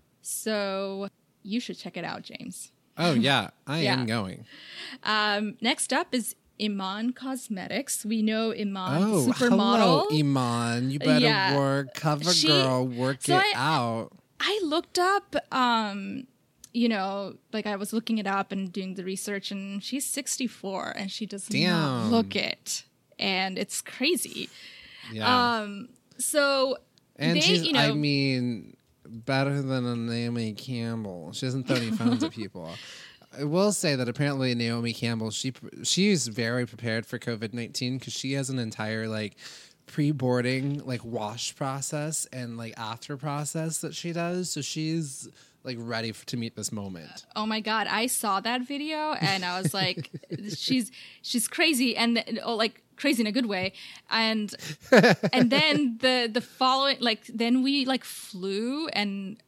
so you should check it out, James. oh yeah, I Yeah. am going. Um, next up is Iman Cosmetics. We know Iman, Oh, the supermodel. hello, Iman. You better Yeah. work, cover She- girl, work so it I- out. I looked up, um, you know, like I was looking it up and doing the research, and she's sixty-four and she does not Damn. look it. And it's crazy. Yeah. Um, so and they, she's, you know, I mean, better than a Naomi Campbell. She doesn't throw any phones at people. I will say that apparently Naomi Campbell, she she's very prepared for COVID nineteen because she has an entire like pre-boarding like wash process and like after process that she does. So she's like ready f- to meet this moment. oh my God, I saw that video and I was like, she's she's crazy, and th- oh, like crazy in a good way. And and then the the following, like then we like flew and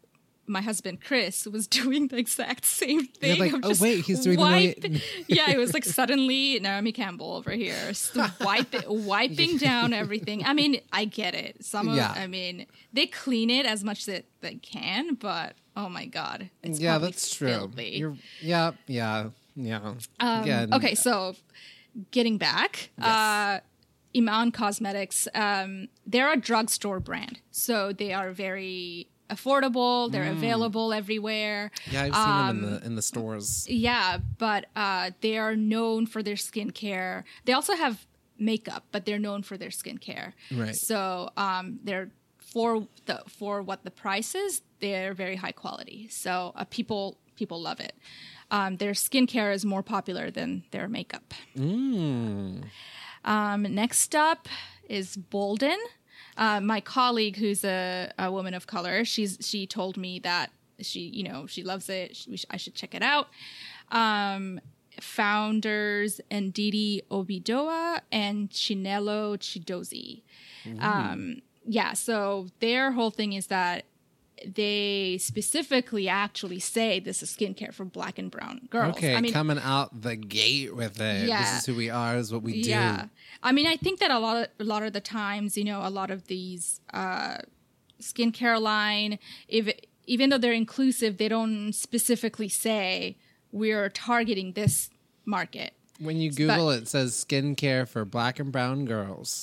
my husband Chris was doing the exact same thing. You're like, of oh just wait, he's doing wipe- the way. Yeah, it was like suddenly Naomi Campbell over here, just wipe it, wiping down everything. I mean, I get it. Some of, Yeah. I mean, they clean it as much as they can, but oh my god, it's Yeah, probably that's true. filthy. You're, yeah, yeah, yeah. Um, Again, okay, so getting back, Yes. uh, Iman Cosmetics, um, they're a drugstore brand, so they are very affordable. They're available everywhere. yeah, I've seen them um, in the in the stores. Yeah, but uh, they are known for their skincare. They also have makeup, but they're known for their skincare. Right. So um, they're for the for what the price is, they're very high quality. So uh, people people love it. Um, their skincare is more popular than their makeup. Mm. Um, next up is Bolden. Uh, my colleague, who's a, a woman of color, she's she told me that she, you know, she loves it. She, I should check it out. Um, founders Ndidi Obidoa and Chinelo Chidozie. Um, yeah, so their whole thing is that they specifically actually say this is skincare for black and brown girls. Okay, I mean, coming out the gate with it. Yeah. This is who we are. This is what we do. yeah. I mean, I think that a lot of a lot of the times, you know, a lot of these uh, skincare line, if even though they're inclusive, they don't specifically say we're targeting this market. When you Google it, it says skincare for black and brown girls.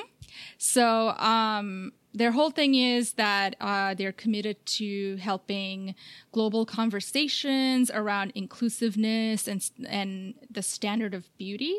So um, their whole thing is that uh, they're committed to helping global conversations around inclusiveness and and the standard of beauty.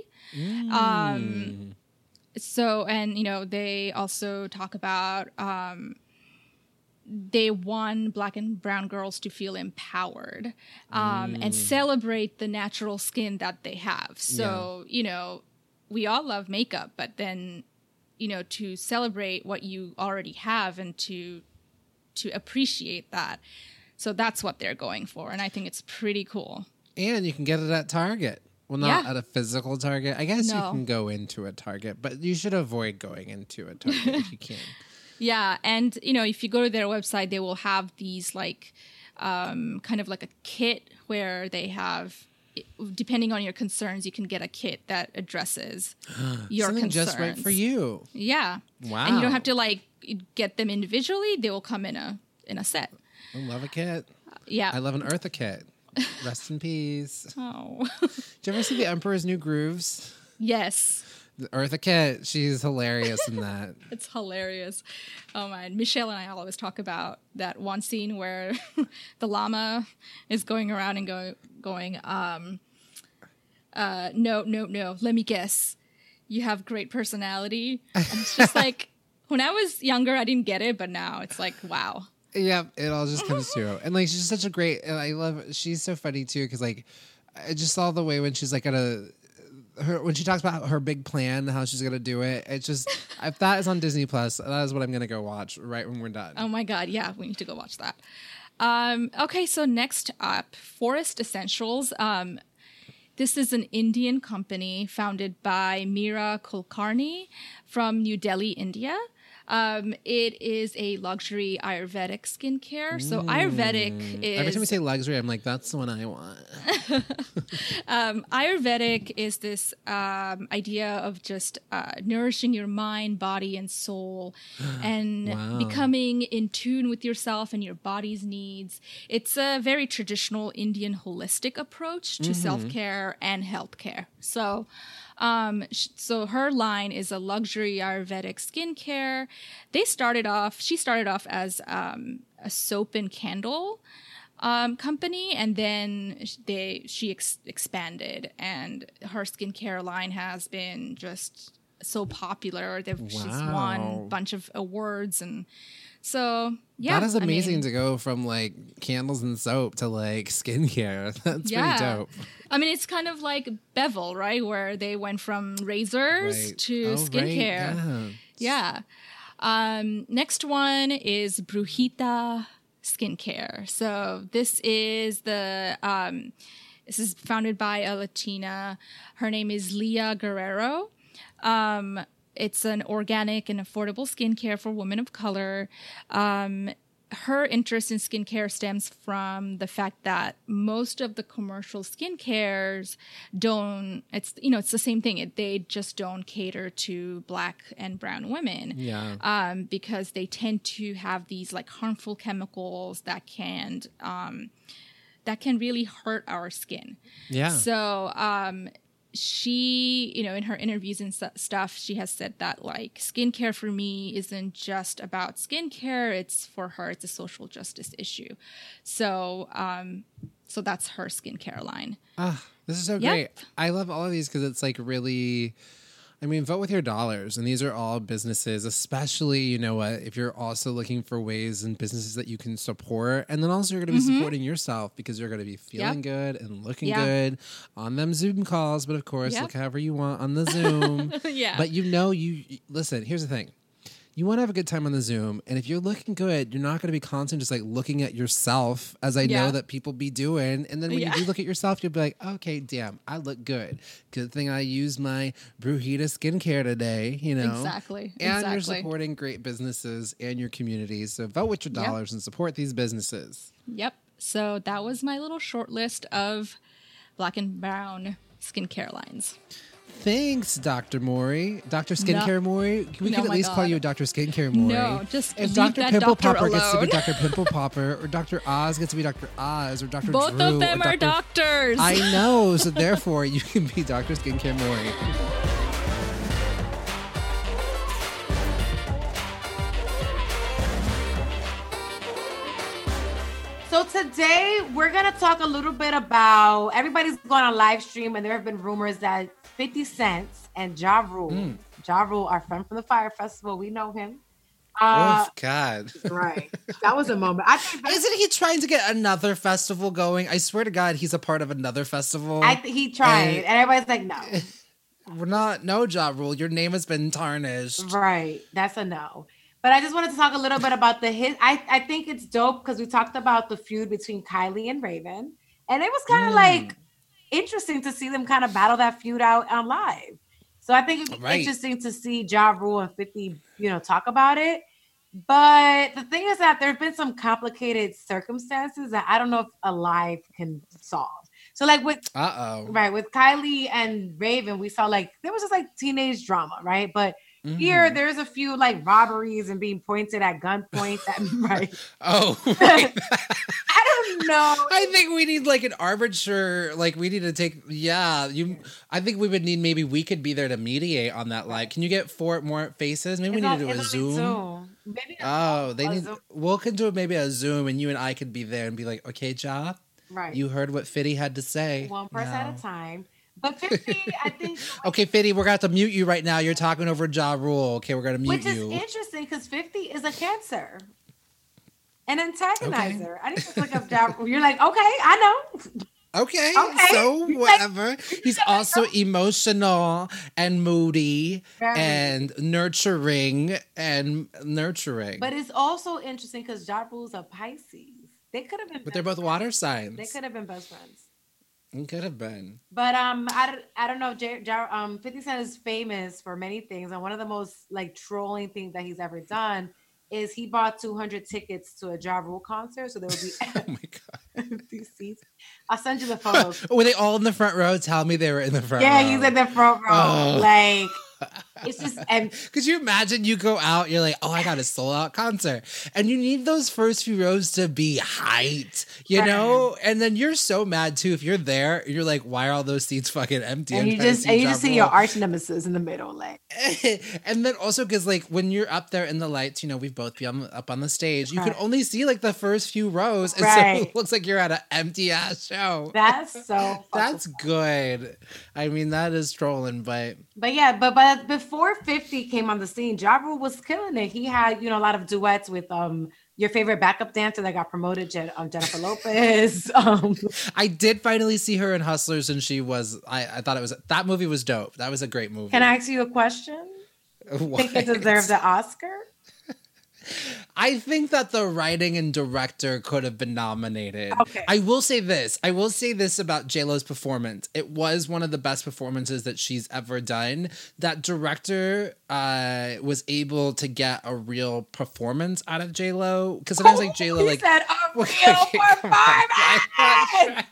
Um, so, and you know, they also talk about um, they want black and brown girls to feel empowered um, and celebrate the natural skin that they have. So, you know, we all love makeup, but then, you know, to celebrate what you already have and to to appreciate that. So that's what they're going for, and I think it's pretty cool. And you can get it at Target. Well, not Yeah. at a physical Target. I guess you No. can go into a Target, but you should avoid going into a Target if you can. Yeah, and you know, if you go to their website, they will have these like um, kind of like a kit where they have, depending on your concerns, you can get a kit that addresses your Something concerns. just right for you. Yeah. Wow. And you don't have to like get them individually; they will come in a in a set. I love a kit. Yeah. I love an Eartha kit. Rest in peace. Oh. Did you ever see The Emperor's New Grooves? Yes. The Eartha Kitt, she's hilarious in that. It's hilarious. Oh man, Michelle and I always talk about that one scene where the llama is going around and go, going, um, uh, no, no, no, let me guess. You have great personality. And it's just like, when I was younger, I didn't get it, but now it's like, wow. Yeah, it all just comes through. And like, she's such a great, and I love, she's so funny too, because like, I just saw the way when she's like gonna, her when she talks about her big plan, how she's gonna do it. It's just, if that is on Disney Plus, that is what I'm gonna go watch right when we're done. Oh my God, yeah, we need to go watch that. Um, okay, so next up, Forest Essentials. Um, this is an Indian company founded by Meera Kulkarni from New Delhi, India. Um, it is a luxury Ayurvedic skincare. So Ayurvedic is... Every time we say luxury, I'm like, that's the one I want. Um, Ayurvedic is this um, idea of just uh, nourishing your mind, body, and soul, and Wow. becoming in tune with yourself and your body's needs. It's a very traditional Indian holistic approach to self-care and healthcare. So, um, sh- so her line is a luxury Ayurvedic skincare. They started off, she started off as um, a soap and candle um, company, and then sh- they she ex- expanded, and her skincare line has been just so popular. They've, She's won Wow. a bunch of awards, and so yeah, that is I amazing mean, to go from like candles and soap to like skincare. That's yeah. pretty dope. I mean, it's kind of like Bevel, right? Where they went from razors Right. to Oh, right, skincare. yeah. Yeah. Um, next one is Bruhita Skincare. So this is the um, this is founded by a Latina. Her name is Leah Guerrero. Um, it's an organic and affordable skincare for women of color. Um, her interest in skincare stems from the fact that most of the commercial skincares don't, it's, you know, it's the same thing. It, they just don't cater to Black and brown women. Yeah. Um, because they tend to have these like harmful chemicals that can, um, that can really hurt our skin. Yeah. So, um, she, you know, in her interviews and st- stuff, she has said that like skincare for me isn't just about skincare. It's for her, it's a social justice issue. So, um, so that's her skincare line. Ah, this is so Yep. great. I love all of these because it's like really, I mean, vote with your dollars. And these are all businesses, especially, you know what, if you're also looking for ways and businesses that you can support. And then also you're going to be Mm-hmm. supporting yourself because you're going to be feeling Yep. good and looking Yeah. good on them Zoom calls. But of course, Yep. look however you want on the Zoom. Yeah. But you know, you listen, here's the thing. You want to have a good time on the Zoom, and if you're looking good, you're not going to be constant just like looking at yourself, as I Yeah. know that people be doing. And then when Yeah. you do look at yourself, you'll be like, okay, damn, I look good. Good thing I used my Brujita skincare today, you know? Exactly. And exactly. you're supporting great businesses and your communities. So vote with your Yep. dollars and support these businesses. Yep. So that was my little short list of Black and brown skincare lines. Thanks, Doctor Maury. Doctor Skincare Maury. We No, could at my least call God. you Doctor Skincare Maury. No, just if leave Doctor that Pimple doctor Popper gets to be alone. Doctor Pimple Popper, or Doctor Oz gets to be Doctor Oz, or Doctor Both Drew, of them or are Doctor doctors. I know, so therefore you can be Doctor Skincare Maury. So today we're gonna talk a little bit about, everybody's going on live stream, and there have been rumors that fifty Cent and Ja Rule, Mm. Ja Rule, our friend from the Fire Festival, we know him. Uh, oh God! right, that was a moment. I think that- Isn't he trying to get another festival going? I swear to God, he's a part of another festival. I think he tried, And- and everybody's like, no. We're not. No, Ja Rule. Your name has been tarnished. Right. That's a no. But I just wanted to talk a little bit about the hit. I, I think it's dope because we talked about the feud between Kylie and Raven. And it was kind of Mm. like interesting to see them kind of battle that feud out on live. So I think it'd be Right. interesting to see Ja Rule and fifty, you know, talk about it. But the thing is that there have been some complicated circumstances that I don't know if a live can solve. So like with Uh oh. right with Kylie and Raven, we saw like there was just like teenage drama, right? But here Mm-hmm. there's a few like robberies and being pointed at gunpoint. That right? Oh, right. I don't know. I think we need like an arbiter. Like we need to take. Yeah, you. I think we would need. Maybe we could be there to mediate on that. Like, can you get four more faces? Maybe we It's need on- to do a it's on Zoom. Zoom. Maybe a- Oh, they a need. Zoom. We'll can do maybe a Zoom, and you and I could be there and be like, okay, Ja, right. you heard what Fitty had to say. one person No. at a time. But fifty, I think, Okay, Fitty, we're gonna have to mute you right now. You're talking over Ja Rule. Okay, we're gonna mute which is you. interesting because fifty is a cancer, an antagonizer. I didn't just look up Ja Rule. You're like, okay, I know. Okay, Okay. so You whatever. He's also emotional and moody Very. and nurturing and nurturing. But it's also interesting because Ja Rule's a Pisces. They could have been. But they're best both water friends. signs. They could have been best friends. It could have been. But um, I, don't- I don't know. J, J, um, fifty Cent is famous for many things, and one of the most like trolling things that he's ever done is he bought two hundred tickets to a Ja Rule concert, so there would be Oh my god. empty seats. I'll send you the photos. Were they all in the front row? Tell me they were in the front Yeah, row. he's in the front row. Oh. Like it's just and Could you imagine you go out, you're like, oh, I got a sold out concert. And you need those first few rows to be hyped, you Right. know? And then you're so mad too. If you're there, you're like, why are all those seats fucking empty? and I'm you trying to just and you Ja just see Rule. your arch nemesis in the middle, like And then also because like when you're up there in the lights, you know, we've both been up on the stage, you can Right. only see like the first few rows. And so Right. it looks like you're at an empty ass show. that's so. fucking That's good. I mean, that is trolling, but But yeah, but but before fifty came on the scene, Ja Rule was killing it. He had, you know, a lot of duets with um your favorite backup dancer that got promoted, Jen, um, Jennifer Lopez. Um, I did finally see her in Hustlers, and she was. I, I thought it was that movie was dope. That was a great movie. can I ask you a question? What? Think it deserved the Oscar? I think that the writing and director could have been nominated. Okay. I will say this. I will say this about J-Lo's performance. It was one of the best performances that she's ever done. That director uh, was able to get a real performance out of J-Lo. Because sometimes like J-Lo He like said a real Okay, come on. performance.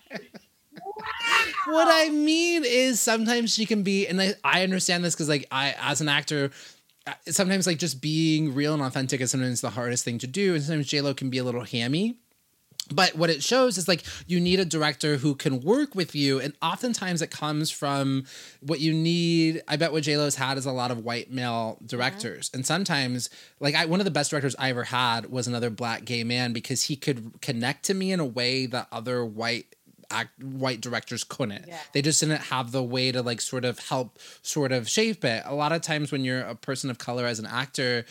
What I mean is sometimes she can be, and I, I understand this because like I, as an actor, uh, sometimes like just being real and authentic is sometimes the hardest thing to do. And sometimes J-Lo can be a little hammy. But what it shows is like you need a director who can work with you. And oftentimes it comes from what you need. I bet what J-Lo's had is a lot of white male directors. Mm-hmm. And sometimes like I, one of the best directors I ever had was another black gay man because he could connect to me in a way that other white act, white directors couldn't. Yeah. They just didn't have the way to like sort of help sort of shape it. A lot of times when you're a person of color as an actor,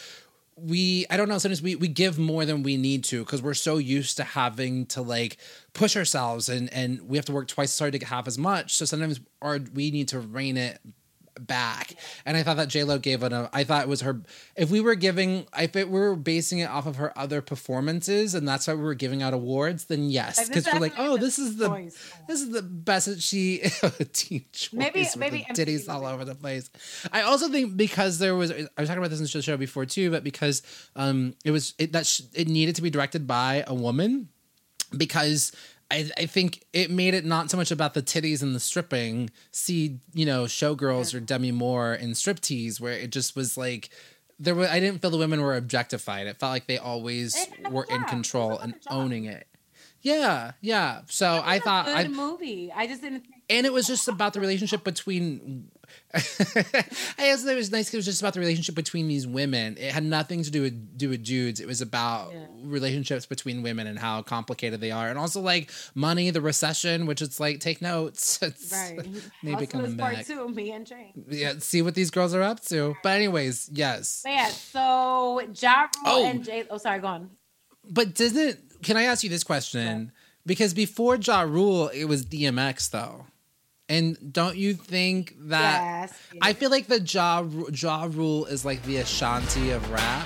we, I don't know, sometimes we, we give more than we need to because we're so used to having to like push ourselves and, and we have to work twice as hard to get half as much. So sometimes our, we need to rein it back. And I thought that J-Lo gave it a, I thought it was her, if we were giving, if it were basing it off of her other performances and that's why we were giving out awards, then yes. Because we're like, oh, this is the, choice. this is the best that she, teen choice maybe, with maybe the titties all over the place. I also think because there was, I was talking about this in the show before too, but because um, it was, it, that sh- it needed to be directed by a woman because I, I think it made it not so much about the titties and the stripping. See, you know, Showgirls or Demi Moore in Striptease, where it just was like there were. I didn't feel the women were objectified. It felt like they always they were in control and owning it. Yeah, yeah. So it was I thought, a good I, movie. I just didn't. Think and it was just about the relationship between. I guess it was nice because it was just about the relationship between these women. It had nothing to do with do with dudes. It was about yeah. relationships between women and how complicated they are, and also like money, the recession, which it's like take notes. It's right. maybe coming back. Part two, me and Jane. Yeah, see what these girls are up to. But anyways, yes. But yeah. So Ja Rule oh. and Jay. Oh, sorry. Go on. But doesn't? Can I ask you this question? Yeah. Because before Ja Rule, it was D M X though. And don't you think that yes, yes. I feel like the Ja, Ja Rule is like the Ashanti of rap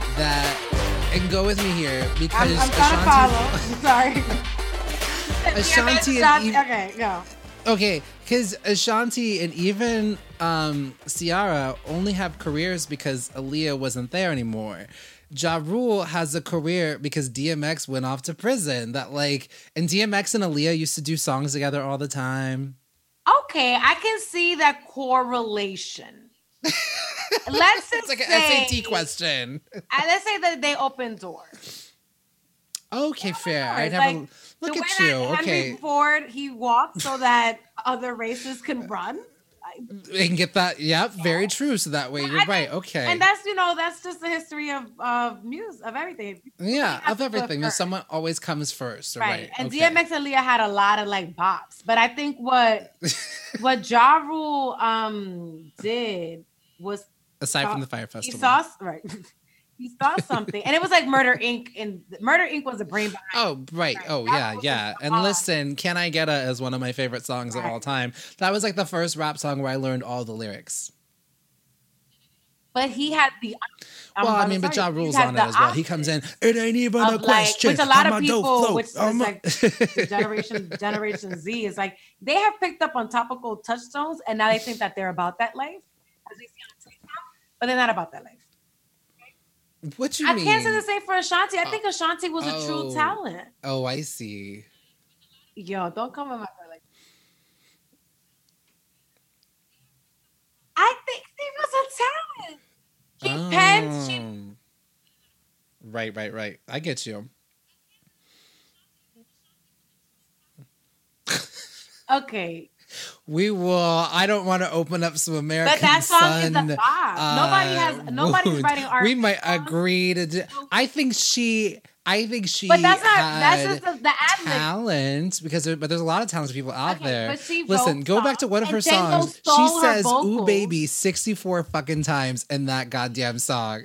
that and go with me here because I'm, I'm trying Ashanti, to follow. I'm sorry. Ashanti and even, okay, go. Okay, because Ashanti and even um, Ciara only have careers because Aaliyah wasn't there anymore. Ja Rule has a career because D M X went off to prison. That like, and D M X and Aaliyah used to do songs together all the time. Okay, I can see that correlation. Let's just it's like an say, S A T question. Let's say that they open doors. Okay, fair. Doors. I never like, look the at way you. That okay, Henry Ford he walked so that other races can run. They can get that. Yep, yeah, very true. So that way, you're I right. Think, okay, and that's you know that's just the history of of music of everything. Yeah, of everything. Someone always comes first, right? right. And okay. D M X and Leah had a lot of like bops, but I think what what Ja Rule um did was aside saw, from the Fire Festival, he saw right. He saw something, and it was like Murder Incorporated. And Murder Incorporated was a brain behind. Oh, right. right. Oh, that yeah, yeah. And listen, Can I Get A is one of my favorite songs right. of all time. That was like the first rap song where I learned all the lyrics. But he had the. Um, well, I mean, but Ja Rule's on it as well. He comes in. It ain't even a like, question. Which a lot I'm of people, which is like generation Generation Z, is like they have picked up on topical touchstones, and now they think that they're about that life, as we see on TikTok, but they're not about that life. What you I mean? I can't say the same for Ashanti. I think Ashanti was oh, a true talent. Oh, I see. Yo, don't come in my face like I think she was a talent. She oh. penned. She... Right, right, right. I get you. Okay. We will. I don't want to open up some American But that song Sun, is the vibe. Uh, Nobody has. Nobody's wounds. writing art. We might agree to. Do, I think she. I think she. But that's not. Had That's just the, the ad-lib. talent because. There, but there's a lot of talented people out okay, there. But she Listen, go back to one of her songs. She says "Ooh, baby" sixty-four fucking times in that goddamn song.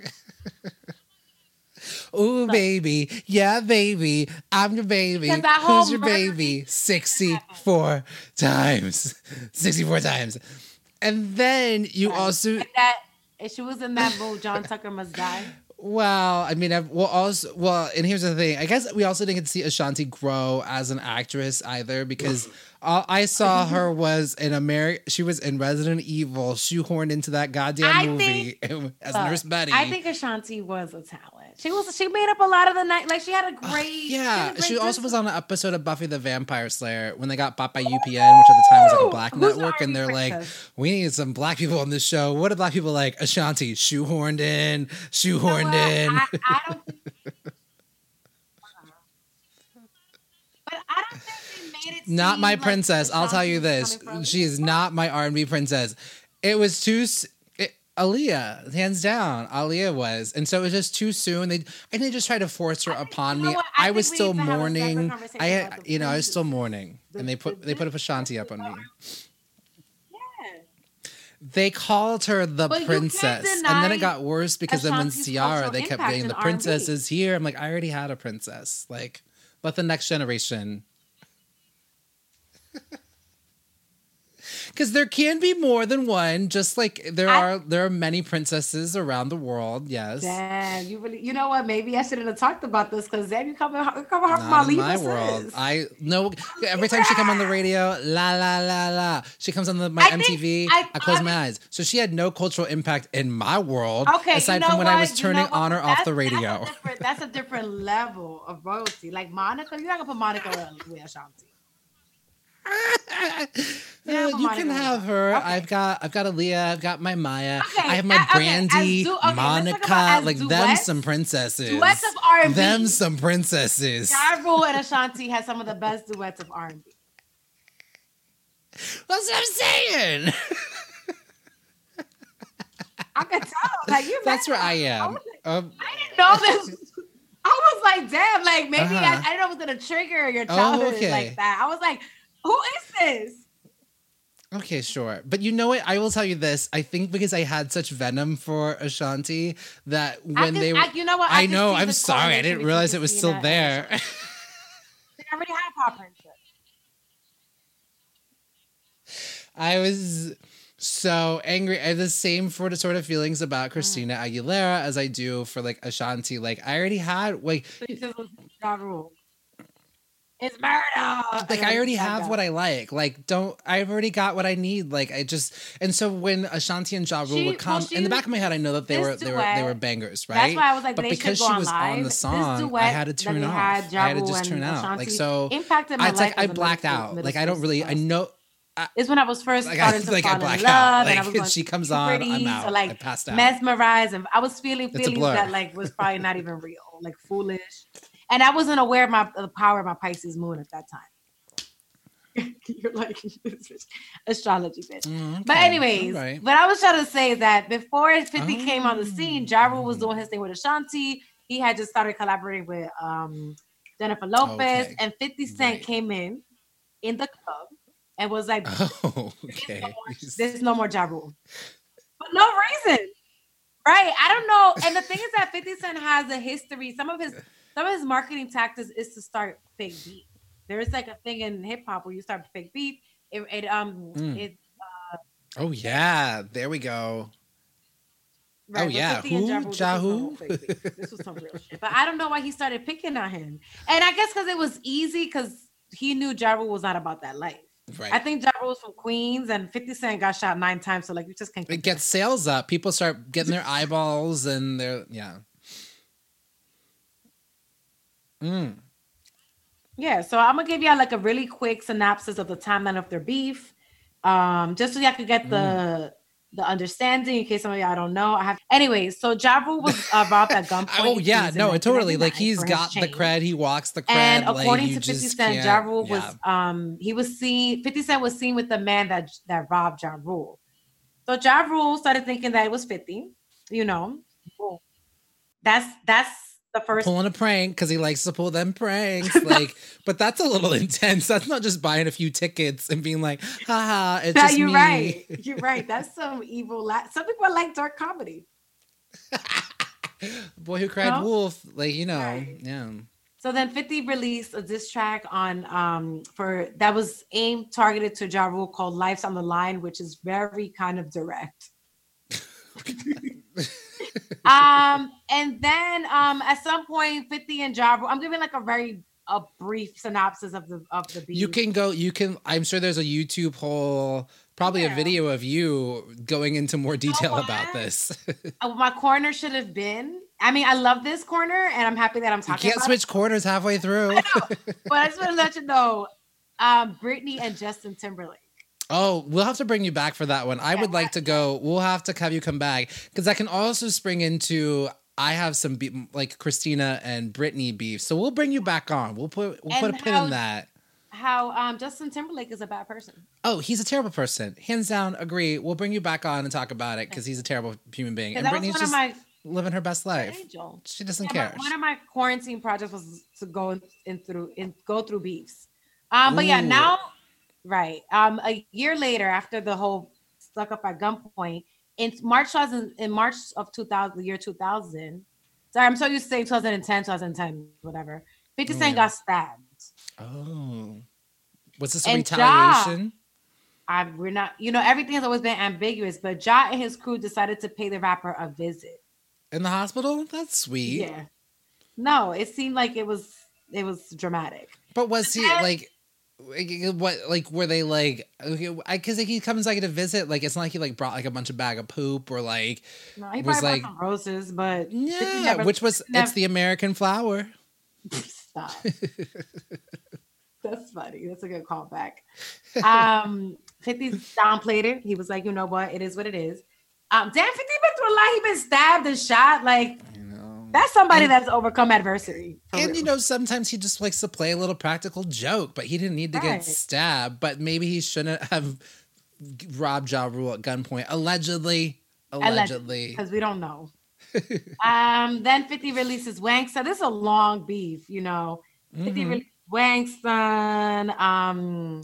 Ooh, baby. Yeah, baby. I'm your baby. Who's your baby? sixty-four times. sixty-four times. And then you right. also... And that, if she was in that mood, John Tucker Must Die. Well, I mean, I've, well, also, well, and here's the thing. I guess we also didn't get to see Ashanti grow as an actress either, because all I saw her was in America. She was in Resident Evil, shoehorned into that goddamn I movie as Look, Nurse Betty. I think Ashanti was a talent. She was. She made up a lot of the night. Like she had a great. Yeah, she, she great also business. was on an episode of Buffy the Vampire Slayer when they got bought by U P N, which at the time was like a black Who's the network, and R and B they're princess? like, we need some black people on this show. What do black people like? Ashanti, shoehorned in, shoehorned You know what? in. I, I don't. Think, but I don't think they made it. Not seem my like princess. I'll tell Ashanti you was this. coming from- She is not my R and B princess. It was too... s- It, Aaliyah, hands down. Aaliyah was. And so it was just too soon. They, I think they just tried to force her I think- upon you know me. what? I I think was we still need to have a separate mourning. conversation I, about the you know, I was still princesses. mourning. The- And they put the they put up Ashanti up on me. Yeah. They called her the But you can't princess. And then it deny got worse because then when Ashanti's Ciara, cultural they kept impact getting in the R and B. princess is here. I'm like, I already had a princess. Like, let the next generation. Because there can be more than one, just like there I- are there are many princesses around the world. Yes, Damn, you really, you know what? Maybe I shouldn't have talked about this because then you come you come hard from my not in my Libra world. sis. I no. Every time she come on the radio, la la la la. She comes on the, my I think- M T V. I- I, close I- my eyes. So she had no cultural impact in my world, Okay, you aside know from when what? I was You turning know what? on or off That's- the That's radio. a, different, that's a different level of royalty. Like Monica, you're not gonna put Monica with Ashanti. Yeah, but you Monica can was have fine. her. Okay. I've got I've got Aaliyah. I've got my Maya. Okay, I have my I- okay, Brandy, as du- okay, let's talk Monica. about as Like them duets. some princesses. Duets of R and B. Them some princesses. Ja Rule and Ashanti had some of the best duets of R and B. That's what I'm saying. I can tell. Like you. That's mad. where I I am. was like, Um, I didn't know this. I was like, damn, like maybe I, Uh-huh. I didn't know it was gonna trigger your Oh, childhood okay. like that. I was like, who is this? Okay, sure. But you know what? I will tell you this. I think because I had such venom for Ashanti that when I can, they were. I, you know what? I, can know. see I'm the sorry. I correlation didn't between realize it was still Christina and there. Ashanti. They already have pop princess. I was so angry. I have the same sort of sort of feelings about Christina Aguilera as I do for like Ashanti. Like I already had like So you said it was Ja Rule. It's murder. like I already have what I like. Like don't I've already got what I need. Like I just and so when Ashanti and Ja Rule She- would come well, in the she- back of my head, I know that they this were they were duet- they were bangers, right? That's why I was like, but they because should she go on was live. on the This song, duet I had to that tune they off. had, Ja I had to Rule just and tune out. Ashanti Like so, impacted my I, it's life like as I a middle blacked school- out. middle Like I don't school really. I student. know. It's when I was first Like I, starting to like fall I black in love, out. and I was Like going she to comes on, I'm puberty, out. so like I passed out. mesmerized, and I was feeling a feelings blur. that like was probably not even real, like foolish, and I wasn't aware of my of the power of my Pisces moon at that time. You're like astrology, bitch. Mm, But okay. anyways, All right. what I was trying to say is that before fifty came on the scene, Oh. Ja Rule was doing his thing with Ashanti. He had just started collaborating with um, Jennifer Lopez, Okay. and fifty Cent Right. came in in the club and was like, Oh, okay. "There's no more Ja Rule," for no reason, right? I don't know. And the thing is that fifty Cent has a history. Some of his some of his marketing tactics is to start fake beef. There is like a thing in hip hop where you start fake beef. It, it um Mm. it Oh yeah, there we go. right, Oh, but yeah. fifty and Who? Ja Rule, this Ja was no who? fake beef. This was some real shit. But I don't know why he started picking on him. And I guess because it was easy because he knew Ja Rule was not about that life. Right. I think Ja Rule's from Queens and fifty Cent got shot nine times. So like you just can't It gets sales up. People start getting their eyeballs and they're yeah. Mm. Yeah, so I'm gonna give y'all like a really quick synopsis of the timeline of their beef, um, just so y'all could get the the understanding in case some of y'all don't know. I have, anyways. So Ja Rule was uh, robbed at gunpoint. Oh yeah, Queens in no, it totally. nineteen Like he's ninety-nine got for the his cred. chain. He walks the cred. And like, according you to fifty just Cent, can't- Ja Rule yeah. was um he was seen. fifty Cent was seen with the man that that robbed Ja Rule. So Ja Rule started thinking that it was fifty. You know, that's that's the first. pulling a prank because he likes to pull them pranks. Like, but that's a little intense. That's not just buying a few tickets and being like, haha, it's No, just you're me. right. You're right. That's some evil. La- some people like dark comedy. Boy who cried Huh? wolf. Like, you know, Right. yeah. So then fifty released a diss track on um for that was aimed targeted to Ja Rule called Life's on the Line, which is very kind of direct. um, and then um, at some point, fifty and Ja Rule. I'm giving like a very a brief synopsis of the of the beef. You can go. You can. I'm sure there's a YouTube whole, probably Yeah. a video of you going into more detail what? about this. Uh, my corner should have been. I mean, I love this corner, and I'm happy that I'm You talking. can't about switch corners halfway through. it. But I just want to let you know, um, Britney and Justin Timberlake. Oh, we'll have to bring you back for that one. I would like to go. We'll have to have you come back because that can also spring into. I have some be- like Christina and Britney beef, so we'll bring you back on. We'll put we'll And put a pin how- in that. How um, Justin Timberlake is a bad person. Oh, he's a terrible person. Hands down, agree. We'll bring you back on and talk about it because he's a terrible human being. And That was Britney's one just of my living her best life. angel. She doesn't Yeah, care. my- one of my quarantine projects was to go in, in through in go through beefs. Um, but yeah, Ooh. now right. Um, a year later, after the whole stuck up at gunpoint, in March two thousand, in March of two thousand, the year two thousand. Sorry, I'm so used to saying twenty ten, twenty ten, whatever. fifty Cent Yeah. got stabbed. Oh, was this a And retaliation? I we're not, you know, everything has always been ambiguous, but Ja and his crew decided to pay the rapper a visit. In the hospital? That's sweet. Yeah. No, it seemed like it was it was dramatic. But was he Yeah. like, like, what? Like, were they like? Because like, he comes like to visit. Like, it's not like he like brought like a bunch of bag of poop or like. No, he Was probably like- bought some roses, but fifty Yeah, never- which was never- it's the American flower. Stop. That's funny. That's a good callback. Um, fifty downplayed it. He was like, you know what? It is what it is. Um, damn, fifty been through a lot. He been stabbed and shot. Like, You know. that's somebody And- that's overcome adversity. for And real. you know, sometimes he just likes to play a little practical joke, but he didn't need to Right. get stabbed. But maybe he shouldn't have robbed Ja Rule at gunpoint. Allegedly. Allegedly. because we don't know. um, then fifty releases Wanksta. This is a long beef, you know. fifty Mhm. releases Wanksta. Um,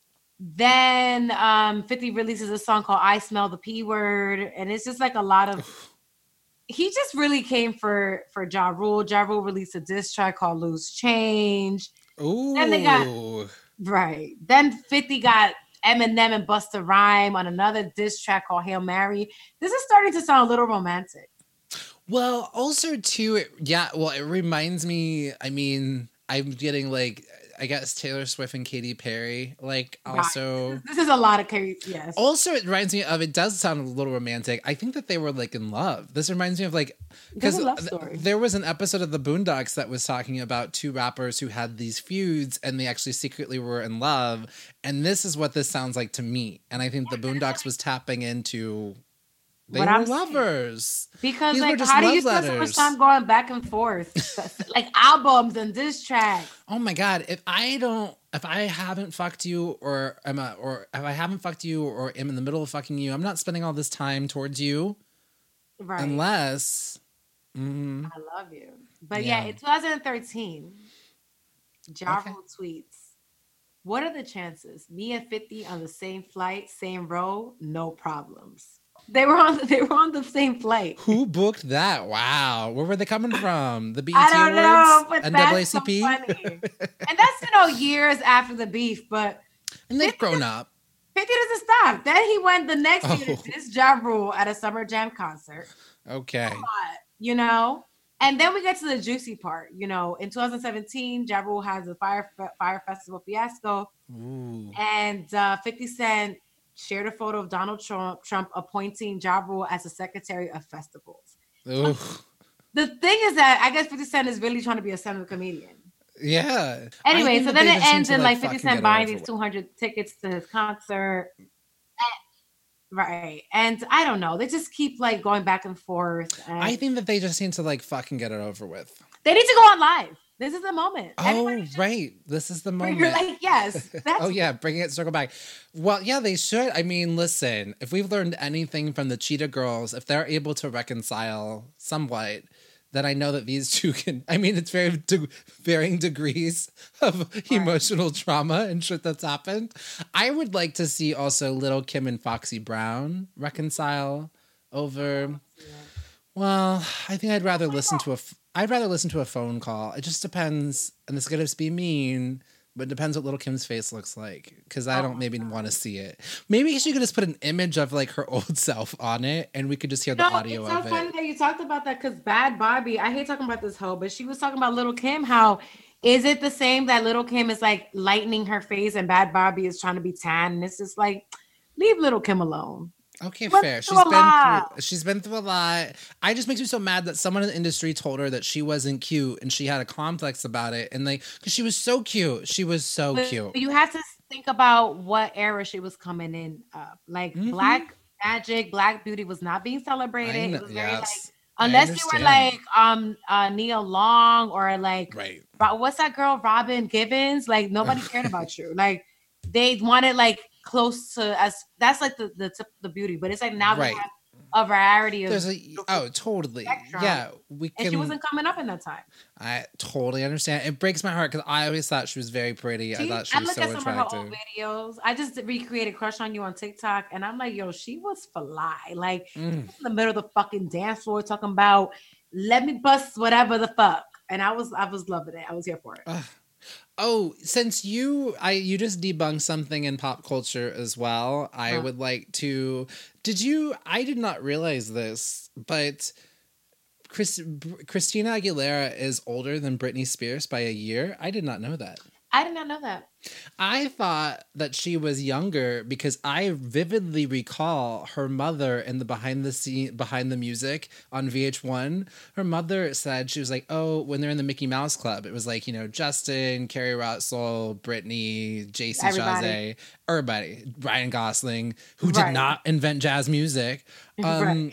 then um, fifty releases a song called "I Smell the P Word," and it's just like a lot of. He just really came for for Ja Rule. Ja Rule released a diss track called "Loose Change." Ooh. Then they got- Right. Then fifty got Eminem and Busta Rhyme on another diss track called "Hail Mary." This is starting to sound a little romantic. Well, also too, it, yeah. Well, it reminds me. I mean, I'm getting like, I guess Taylor Swift and Katy Perry. Like, Right. also, This is a lot of case. Yes. also, it reminds me of. It does sound a little romantic. I think that they were like in love. This reminds me of like because It's a love story. there was an episode of the Boondocks that was talking about two rappers who had these feuds and they actually secretly were in love. And this is what this sounds like to me. And I think the Boondocks was tapping into. They What were I'm saying. lovers. Because These were like, just how do you love spend so much letters. time going back and forth, like albums and diss tracks? Oh my god! If I don't, if I haven't fucked you, or am a, or if I haven't fucked you, or am in the middle of fucking you, I'm not spending all this time towards you Right. unless. Mm, I love you. But yeah, Yeah. in twenty thirteen, Ja Okay. Rule tweets, "What are the chances? Me and fifty on the same flight, same row, no problems." They were on. They were on the same flight. who booked that? Wow, where were they coming from? The B E T I don't know, Awards, but that's so N double A C P, funny. And that's you know years after the beef, but and they've grown up. fifty doesn't stop. Then he went the next year Oh. to diss Ja Rule at a Summer Jam concert. Okay, You know, and then we get to the juicy part. You know, in twenty seventeen, Ja Rule has a fire fire festival fiasco, ooh, and uh, fifty Cent shared a photo of Donald Trump, Trump appointing Ja Rule as the secretary of festivals. ooh, The thing is that I guess fifty Cent is really trying to be a stand-up comedian. yeah. I Anyway, think so that then they it just need ends to, in like fifty fucking Cent get it buying over these with. two hundred tickets to his concert. Right. And I don't know. They just keep like going back and forth. And I think that they just need to like fucking get it over with. they need to go on live. This is the moment. Oh, Everybody should- right. This is the where moment. You're like, yes. That's Oh yeah, bringing it circle back. Well, yeah, they should. I mean, listen, if we've learned anything from the Cheetah Girls, if they're able to reconcile somewhat, then I know that these two can. I mean, it's very de- varying degrees of emotional trauma and shit that's happened. I would like to see also Little Kim and Foxy Brown reconcile over. Well, I think I'd rather listen to a. f- I'd rather listen to a phone call. It just depends, and this is gonna be mean, But it depends what Little Kim's face looks like, because I don't maybe want to see it. Maybe she could just put an image of like her old self on it, and we could just hear the no, audio it's so of it. funny that you talked about that, because Bad Barbie, I hate talking about this hoe, but she was talking about Little Kim. How is it the same that Little Kim is like lightening her face and Bad Barbie is trying to be tan? And it's just like, leave Little Kim alone. Okay, Went fair. through She's a been lot. through she's been through a lot. I just makes me so mad that someone in the industry told her that she wasn't cute and she had a complex about it. And like, because she was so cute. She was so But cute. you have to think about what era she was coming in. Uh, like Mhm. Black Magic, Black Beauty was not being celebrated. I It know- was very like, yes, unless you were understand. like um uh Nia Long or like Right. Ro- what's that girl Robin Givens, like nobody cared about you. Like they wanted like close to as that's like the the tip of the beauty, but it's like now Right. they have a variety of There's a oh totally spectrum. yeah we and can she wasn't coming up in that time. I totally understand. It breaks my heart because I always thought she was very pretty. I She- thought she I was look so at some of her attractive. old videos. I just recreated Crush on You on TikTok, and I'm like, yo, she was fly. Like Mm. in the middle of the fucking dance floor talking about let me bust whatever the fuck. And I was I was loving it. I was here for it. Ugh. Oh, since you I you just debunked something in pop culture as well, I Huh. would like to. Did you? I did not realize this, but Chris, Christina Aguilera is older than Britney Spears by a year. I did not know that. I did not know that. I thought that she was younger because I vividly recall her mother in the behind the scene, behind the music on V H one. Her mother said, she was like, oh, when they're in the Mickey Mouse Club, it was like, you know, Justin, Kerry Russell, Britney, J C Everybody. Chasez, everybody, Ryan Gosling, who Right. did not invent jazz music. Um, Right.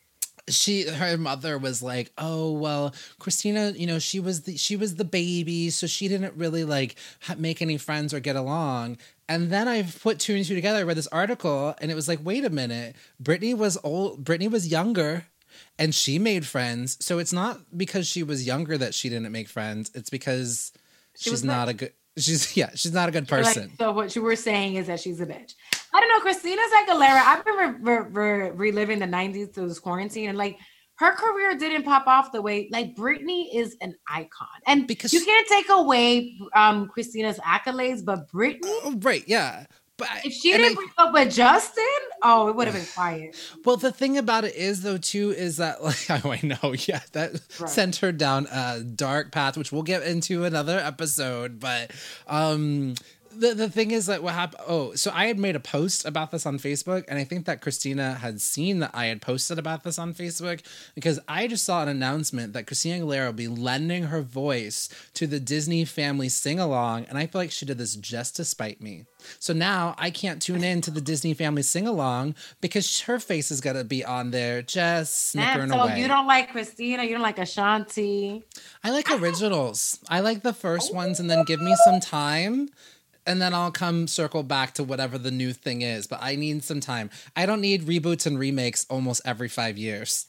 She, her mother was like, oh, well, Christina, you know, she was the, she was the baby. So she didn't really like ha- make any friends or get along. And then I put two and two together. I read this article and it was like, wait a minute. Britney was old. Britney was younger and she made friends. So it's not because she was younger that she didn't make friends. It's because She was she's not a good, she's, yeah, she's not a good Like, person. so what you were saying is that she's a bitch. I don't know. Christina Aguilera, I've been re- re- re- reliving the nineties through this quarantine, and like her career didn't pop off the way like Britney is an icon, and Because- because you can't take away um Christina's accolades, but Britney, Oh, right. Yeah. But if she and didn't I- break up with Justin, oh, it would have been quiet. Well, the thing about it is, though, too, is that, like, oh, I know, yeah, that Right. sent her down a dark path, which we'll get into another episode. But um, the the thing is that what happened? Oh, so I had made a post about this on Facebook, and I think that Christina had seen that I had posted about this on Facebook because I just saw an announcement that Christina Aguilera will be lending her voice to the Disney Family Sing Along, and I feel like she did this just to spite me. So now I can't tune in to the Disney Family Sing Along because her face is gonna be on there just snickering Damn, so away. you don't like Christina, you don't like Ashanti. I like originals. I like the first ones, and then give me some time, and then I'll come circle back to whatever the new thing is. But I need some time. I don't need reboots and remakes almost every five years.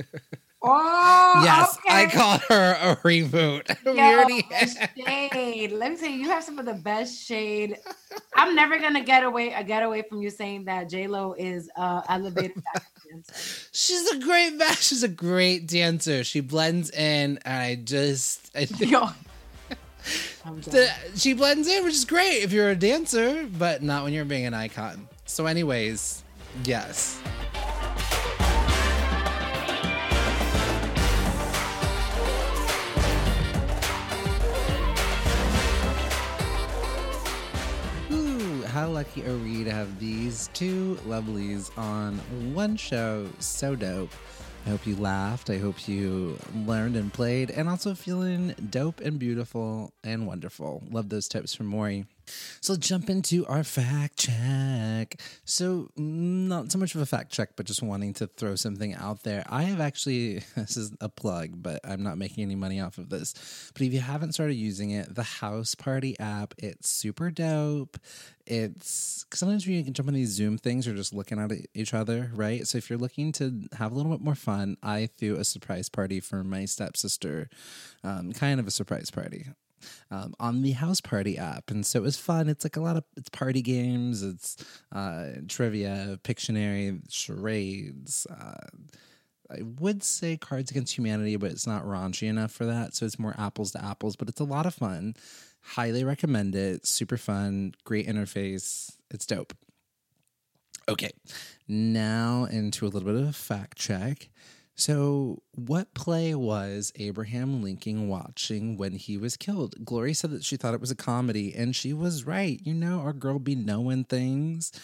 Oh, Yes, I okay. call her a reboot. We Yo, already- shade. Let me tell you, you have some of the best shade. I'm never gonna get away uh, get away from you saying that J Lo is uh elevated. dancer. She's a great ma- She's a great dancer. She blends in, and I just I think Yo, I'm done. the, she blends in, which is great if you're a dancer, but not when you're being an icon. So, anyways, yes. Ooh, how lucky are we to have these two lovelies on one show? So dope. I hope you laughed. I hope you learned and played, and also feeling dope and beautiful and wonderful. Love those tips from Maury. So let's jump into our fact check. So not so much of a fact check, but just wanting to throw something out there. I have actually, this is a plug, but I'm not making any money off of this. But if you haven't started using it, the House Party app, it's super dope. It's, cause sometimes when you can jump on these Zoom things, you're just looking at each other, right? So if you're looking to have a little bit more fun, I threw a surprise party for my stepsister, um, kind of a surprise party. Um, on the House Party app, and so it was fun. It's like a lot of it's party games, it's uh, trivia, Pictionary, charades, uh, I would say Cards Against Humanity, but it's not raunchy enough for that. So it's more apples to apples, but it's a lot of fun. Highly recommend it. Super fun. Great interface. It's dope. Okay. Now into a little bit of a fact check. So what play was Abraham Lincoln watching when he was killed? Glory said that she thought it was a comedy, and she was right. You know, our girl be knowing things.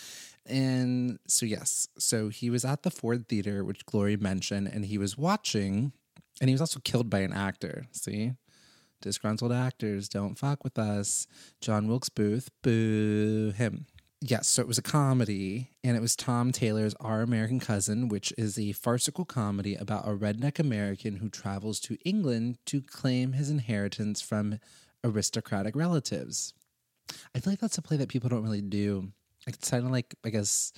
And so, yes, so he was at the Ford Theater, which Glory mentioned, and he was watching, and he was also killed by an actor. See? Disgruntled actors, don't fuck with us. John Wilkes Booth, boo him. Yes, so it was a comedy, and it was Tom Taylor's Our American Cousin, which is a farcical comedy about a redneck American who travels to England to claim his inheritance from aristocratic relatives. I feel like that's a play that people don't really do. It's kind of like, I guess,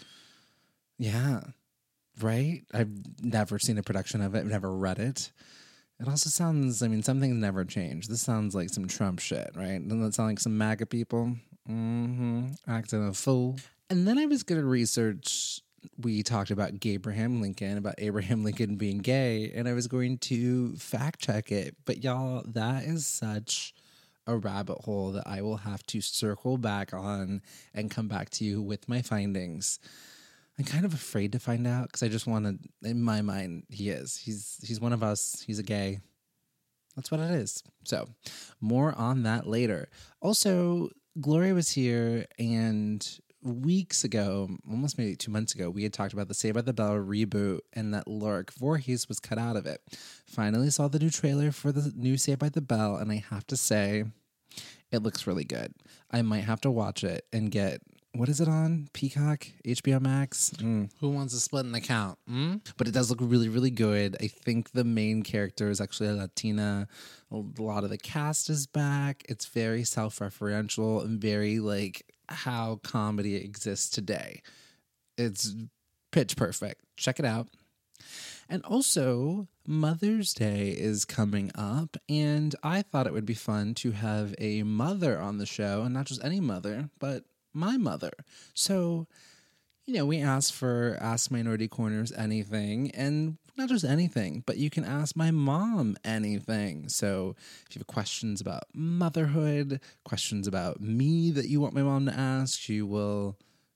yeah, right? I've never seen a production of it. I've never read it. It also sounds, I mean, some things never change. This sounds like some Trump shit, right? Doesn't it sound like some MAGA people? Mm-hmm. Acting a fool. And then I was going to research, we talked about Abraham Lincoln, about Abraham Lincoln being gay, and I was going to fact check it. But y'all, that is such a rabbit hole that I will have to circle back on and come back to you with my findings. I'm kind of afraid to find out because I just want to, in my mind, he is. He's he's one of us. He's a gay. That's what it is. So more on that later. Also, Gloria was here, and weeks ago, almost maybe two months ago, we had talked about the Saved by the Bell reboot and that Lorik Voorhees was cut out of it. Finally saw the new trailer for the new Saved by the Bell, and I have to say, it looks really good. I might have to watch it and get, what is it on? Peacock? H B O Max? Mm. Who wants to split an account? Mm? But it does look really, really good. I think the main character is actually a Latina. A lot of the cast is back. It's very self-referential and very like how comedy exists today. It's pitch perfect. Check it out. And also, Mother's Day is coming up, and I thought it would be fun to have a mother on the show, and not just any mother, but my mother. So, you know, we asked for Ask Minority Corners anything, and not just anything, but you can ask my mom anything. So if you have questions about motherhood, questions about me that you want my mom to ask, she will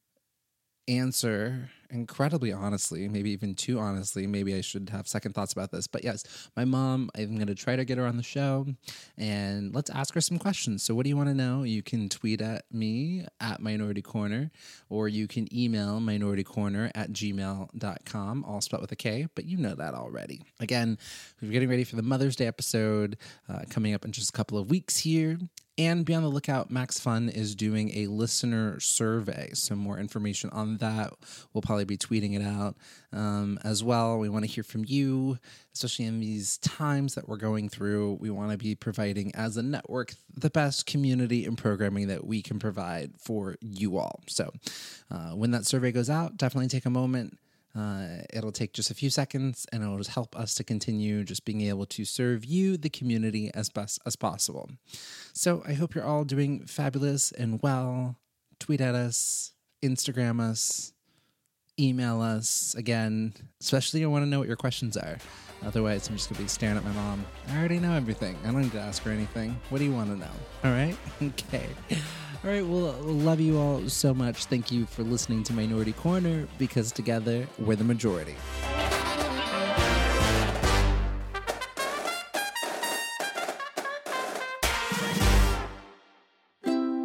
answer incredibly honestly, maybe even too honestly. Maybe I should have second thoughts about this. But yes, my mom, I'm going to try to get her on the show and let's ask her some questions. So what do you want to know? You can tweet at me at Minority Corner, or you can email minoritycorner at gmail dot com, all spelled with a K, but you know that already. Again, we're getting ready for the Mother's Day episode uh, coming up in just a couple of weeks here. And be on the lookout, Max Fun is doing a listener survey. So more information on that. We'll probably be tweeting it out um, as well. We want to hear from you, especially in these times that we're going through. We want to be providing, as a network, the best community and programming that we can provide for you all. So uh, when that survey goes out, definitely take a moment. Uh, it'll take just a few seconds, and it'll just help us to continue just being able to serve you, the community, as best as possible. So I hope you're all doing fabulous and well. Tweet at us, Instagram us, email us. Again, especially I want to know what your questions are. Otherwise, I'm just going to be staring at my mom. I already know everything. I don't need to ask her anything. What do you want to know? All right? Okay. All right, well, love you all so much. Thank you for listening to Minority Corner, because together, we're the majority.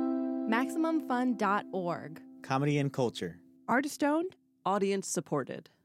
Maximum Fun dot org. Comedy and culture. Artist owned. Audience supported.